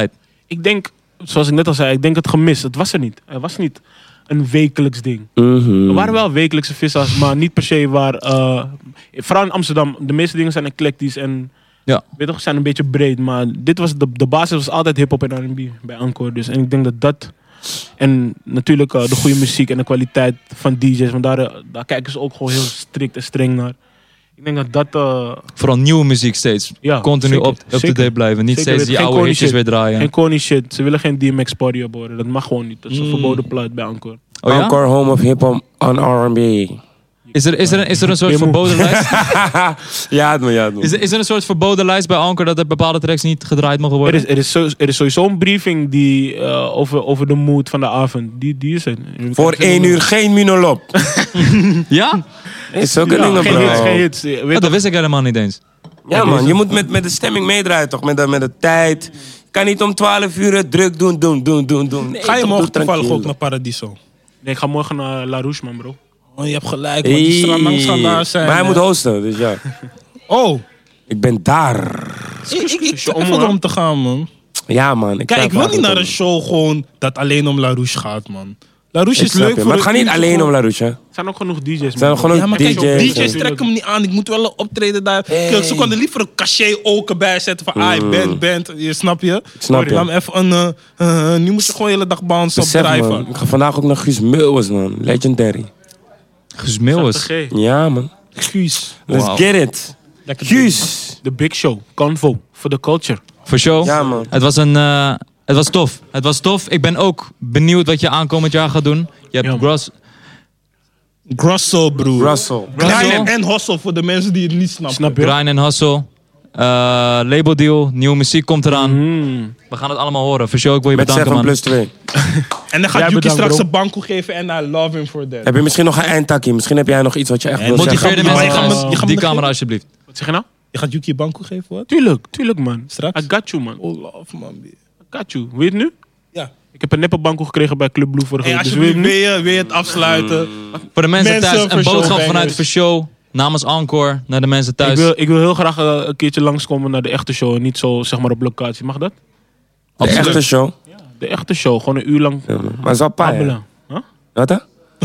ik denk, zoals ik net al zei, ik denk het gemist. Het was er niet. Er was niet een wekelijks ding. Mhm. Er waren wel wekelijkse vissers, maar niet per se waar... Uh, vooral in Amsterdam, de meeste dingen zijn eclectisch en... Ja. Weet toch, zijn een beetje breed. Maar dit was de, de basis was altijd hip-hop en R en B bij Encore. Dus, en ik denk dat dat... En natuurlijk uh, de goede muziek en de kwaliteit van D J's. Want daar, uh, daar kijken ze ook gewoon heel strikt en streng naar. Ik denk dat dat... Uh, Vooral nieuwe muziek steeds. Ja, Continu zeker, up, up to zeker. date blijven. Niet Zeker, steeds die geen oude corny hitjes shit. weer draaien. geen corny shit. Ze willen geen D M X party op worden. Dat mag gewoon niet. Dat is een Mm. verboden plaat bij Encore. Oh ja? Encore Home of Hip Hop on R en B. Is er, is, er, is er een soort Demo. verboden lijst? Ja, man, ja, man. Is er, is er een soort verboden lijst bij Anker dat er bepaalde tracks niet gedraaid mogen Er worden? is, er, is zo, er is sowieso een briefing die, uh, over, over de mood van de avond. Die, die is er. Voor één uur geen minolop. Ja? Is zulke Ja, dingen, geen bro. hits, geen hits. Weet Oh, dat toch? wist ik helemaal niet eens. Ja, man. Je moet met, met de stemming meedraaien, toch? Met de, met de tijd. Je kan niet om twaalf uur het druk doen, doen, doen, doen, doen. Nee, Ga je toch, morgen doe toevallig tranquilo. ook naar Paradiso? Nee, ik ga morgen naar La Rouge, man, bro. Oh, je hebt gelijk, want die strandlangs gaan daar zijn. Maar hij hè. moet hosten, dus ja. Oh, Ik ben daar. ik, ik, ik Show, twijfel man. om te gaan, man. Ja, man. Kijk, ik wil niet naar een show. show gewoon dat alleen om La Rouge gaat, man. La Rouge Ik is snap leuk je. voor Maar het een gaat niet uurtje alleen gewoon- om La Rouge, hè? Er zijn ook genoeg D J's, man. Er zijn nog Ja, maar genoeg kijk, D J's. D J's trekken me niet aan. Ik moet wel een optreden daar. Kijk, ze konden liever een cachet ook erbij zetten van, ah, band, band. Je snap je? snap je. Laat me even een, uh, uh, nu moet je gewoon de hele dag bouncen op Besef, drive. man. Ik ga vandaag ook naar Guus Meeuwis, man. Legendary. Guus Meeuwis. G. Ja, man. Excuus. Let's Wow. get it. Lekker Guus. The Big Show. Convo. For the culture. Voor show. Ja, man. Het was een... eh, het was tof. Het was tof. Ik ben ook benieuwd wat je aankomend jaar gaat doen. Je hebt Ja, man. Gross... Grosso, broer. Russell. Grind Russell. en hustle voor de mensen die het niet snappen. Snap je? Grind en Hustle. Eh, label deal. Nieuwe muziek komt eraan. Mm. We gaan het allemaal horen. Voor show, ik wil je Met bedanken, zeven man. plus twee. En dan gaat Jij Yuki bedankt, straks bro. een banko geven en I love him for that. Heb je misschien nog een eindtakkie? Misschien heb jij nog iets wat je echt wil Motiveer zeggen. de Maar mensen. je gaat me- guys. je gaat me Die nog camera geven? alsjeblieft. Wat zeg je nou? Je gaat Yuki een banko geven, wat? Tuurlijk, tuurlijk, man. Straks? I got you, man. Oh, love, man. I got you. Wil je het nu? Ja. Ik heb een neppe banko gekregen bij Club Blue vorige Hey, week. Dus wil je alsjeblieft, het nu? wil je, wil je het afsluiten? Voor de mensen, Mensen thuis, voor een boodschap showbangers. vanuit voor show. Namens Encore naar de mensen thuis. Ik wil, ik wil heel graag uh, een keertje langskomen naar de echte show. En niet zo, zeg maar, op locatie. Mag dat? De echte show. De echte show. Gewoon een uur lang Ja, man. Maar het is wel paai, hè? babbelen. Huh? Wat hè?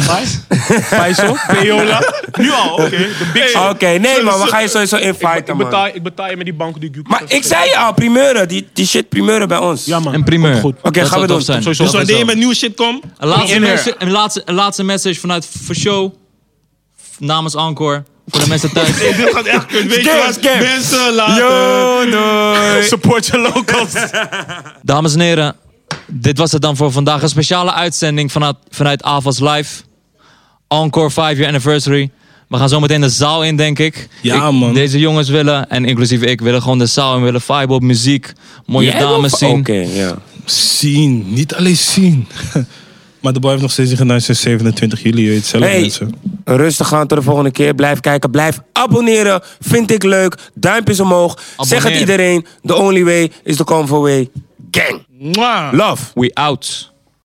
Paiso? Peola? Nu al, oké. De big show. Oké, nee man, we gaan je sowieso Ik, inviten, ik, man. betaal, ik betaal je met die bank die ik Maar ik zei je al, primeuren. Die, die shit primeuren bij ons. Ja, man. Een primeur. Komt goed. Oké, Dat gaan zou we tof doen. zijn. Sowieso. Dus Dat wanneer is je wel. met nieuwe shit komt... Een laatste, In message, een, laatste, een laatste message vanuit voor show. Namens Encore. Voor de mensen thuis. Hey, dit gaat echt kut. Weet je Scam, wat? scam. Mensen laten... Yo, doei. Support your locals. Dames en heren. Dit was het dan voor vandaag. Een speciale uitzending vanuit, vanuit Avas Live. Encore five year anniversary. We gaan zo meteen de zaal in, denk ik. Ja, Ik- man. Deze jongens willen, en inclusief ik, willen gewoon de zaal in. willen vibe op muziek. Mooie Jij dames wil- zien. Oké, ja. Zien. Niet alleen zien. Maar de boy heeft nog steeds niet gedaan sinds zevenentwintig juli. Je weet het zelf, Hey, mensen. rustig aan tot de volgende keer. Blijf kijken, blijf abonneren. Vind ik leuk. Duimpjes omhoog. Zeg het Abonneer. iedereen. The only way is the Convo way. Gang. Mwah. Love. We out.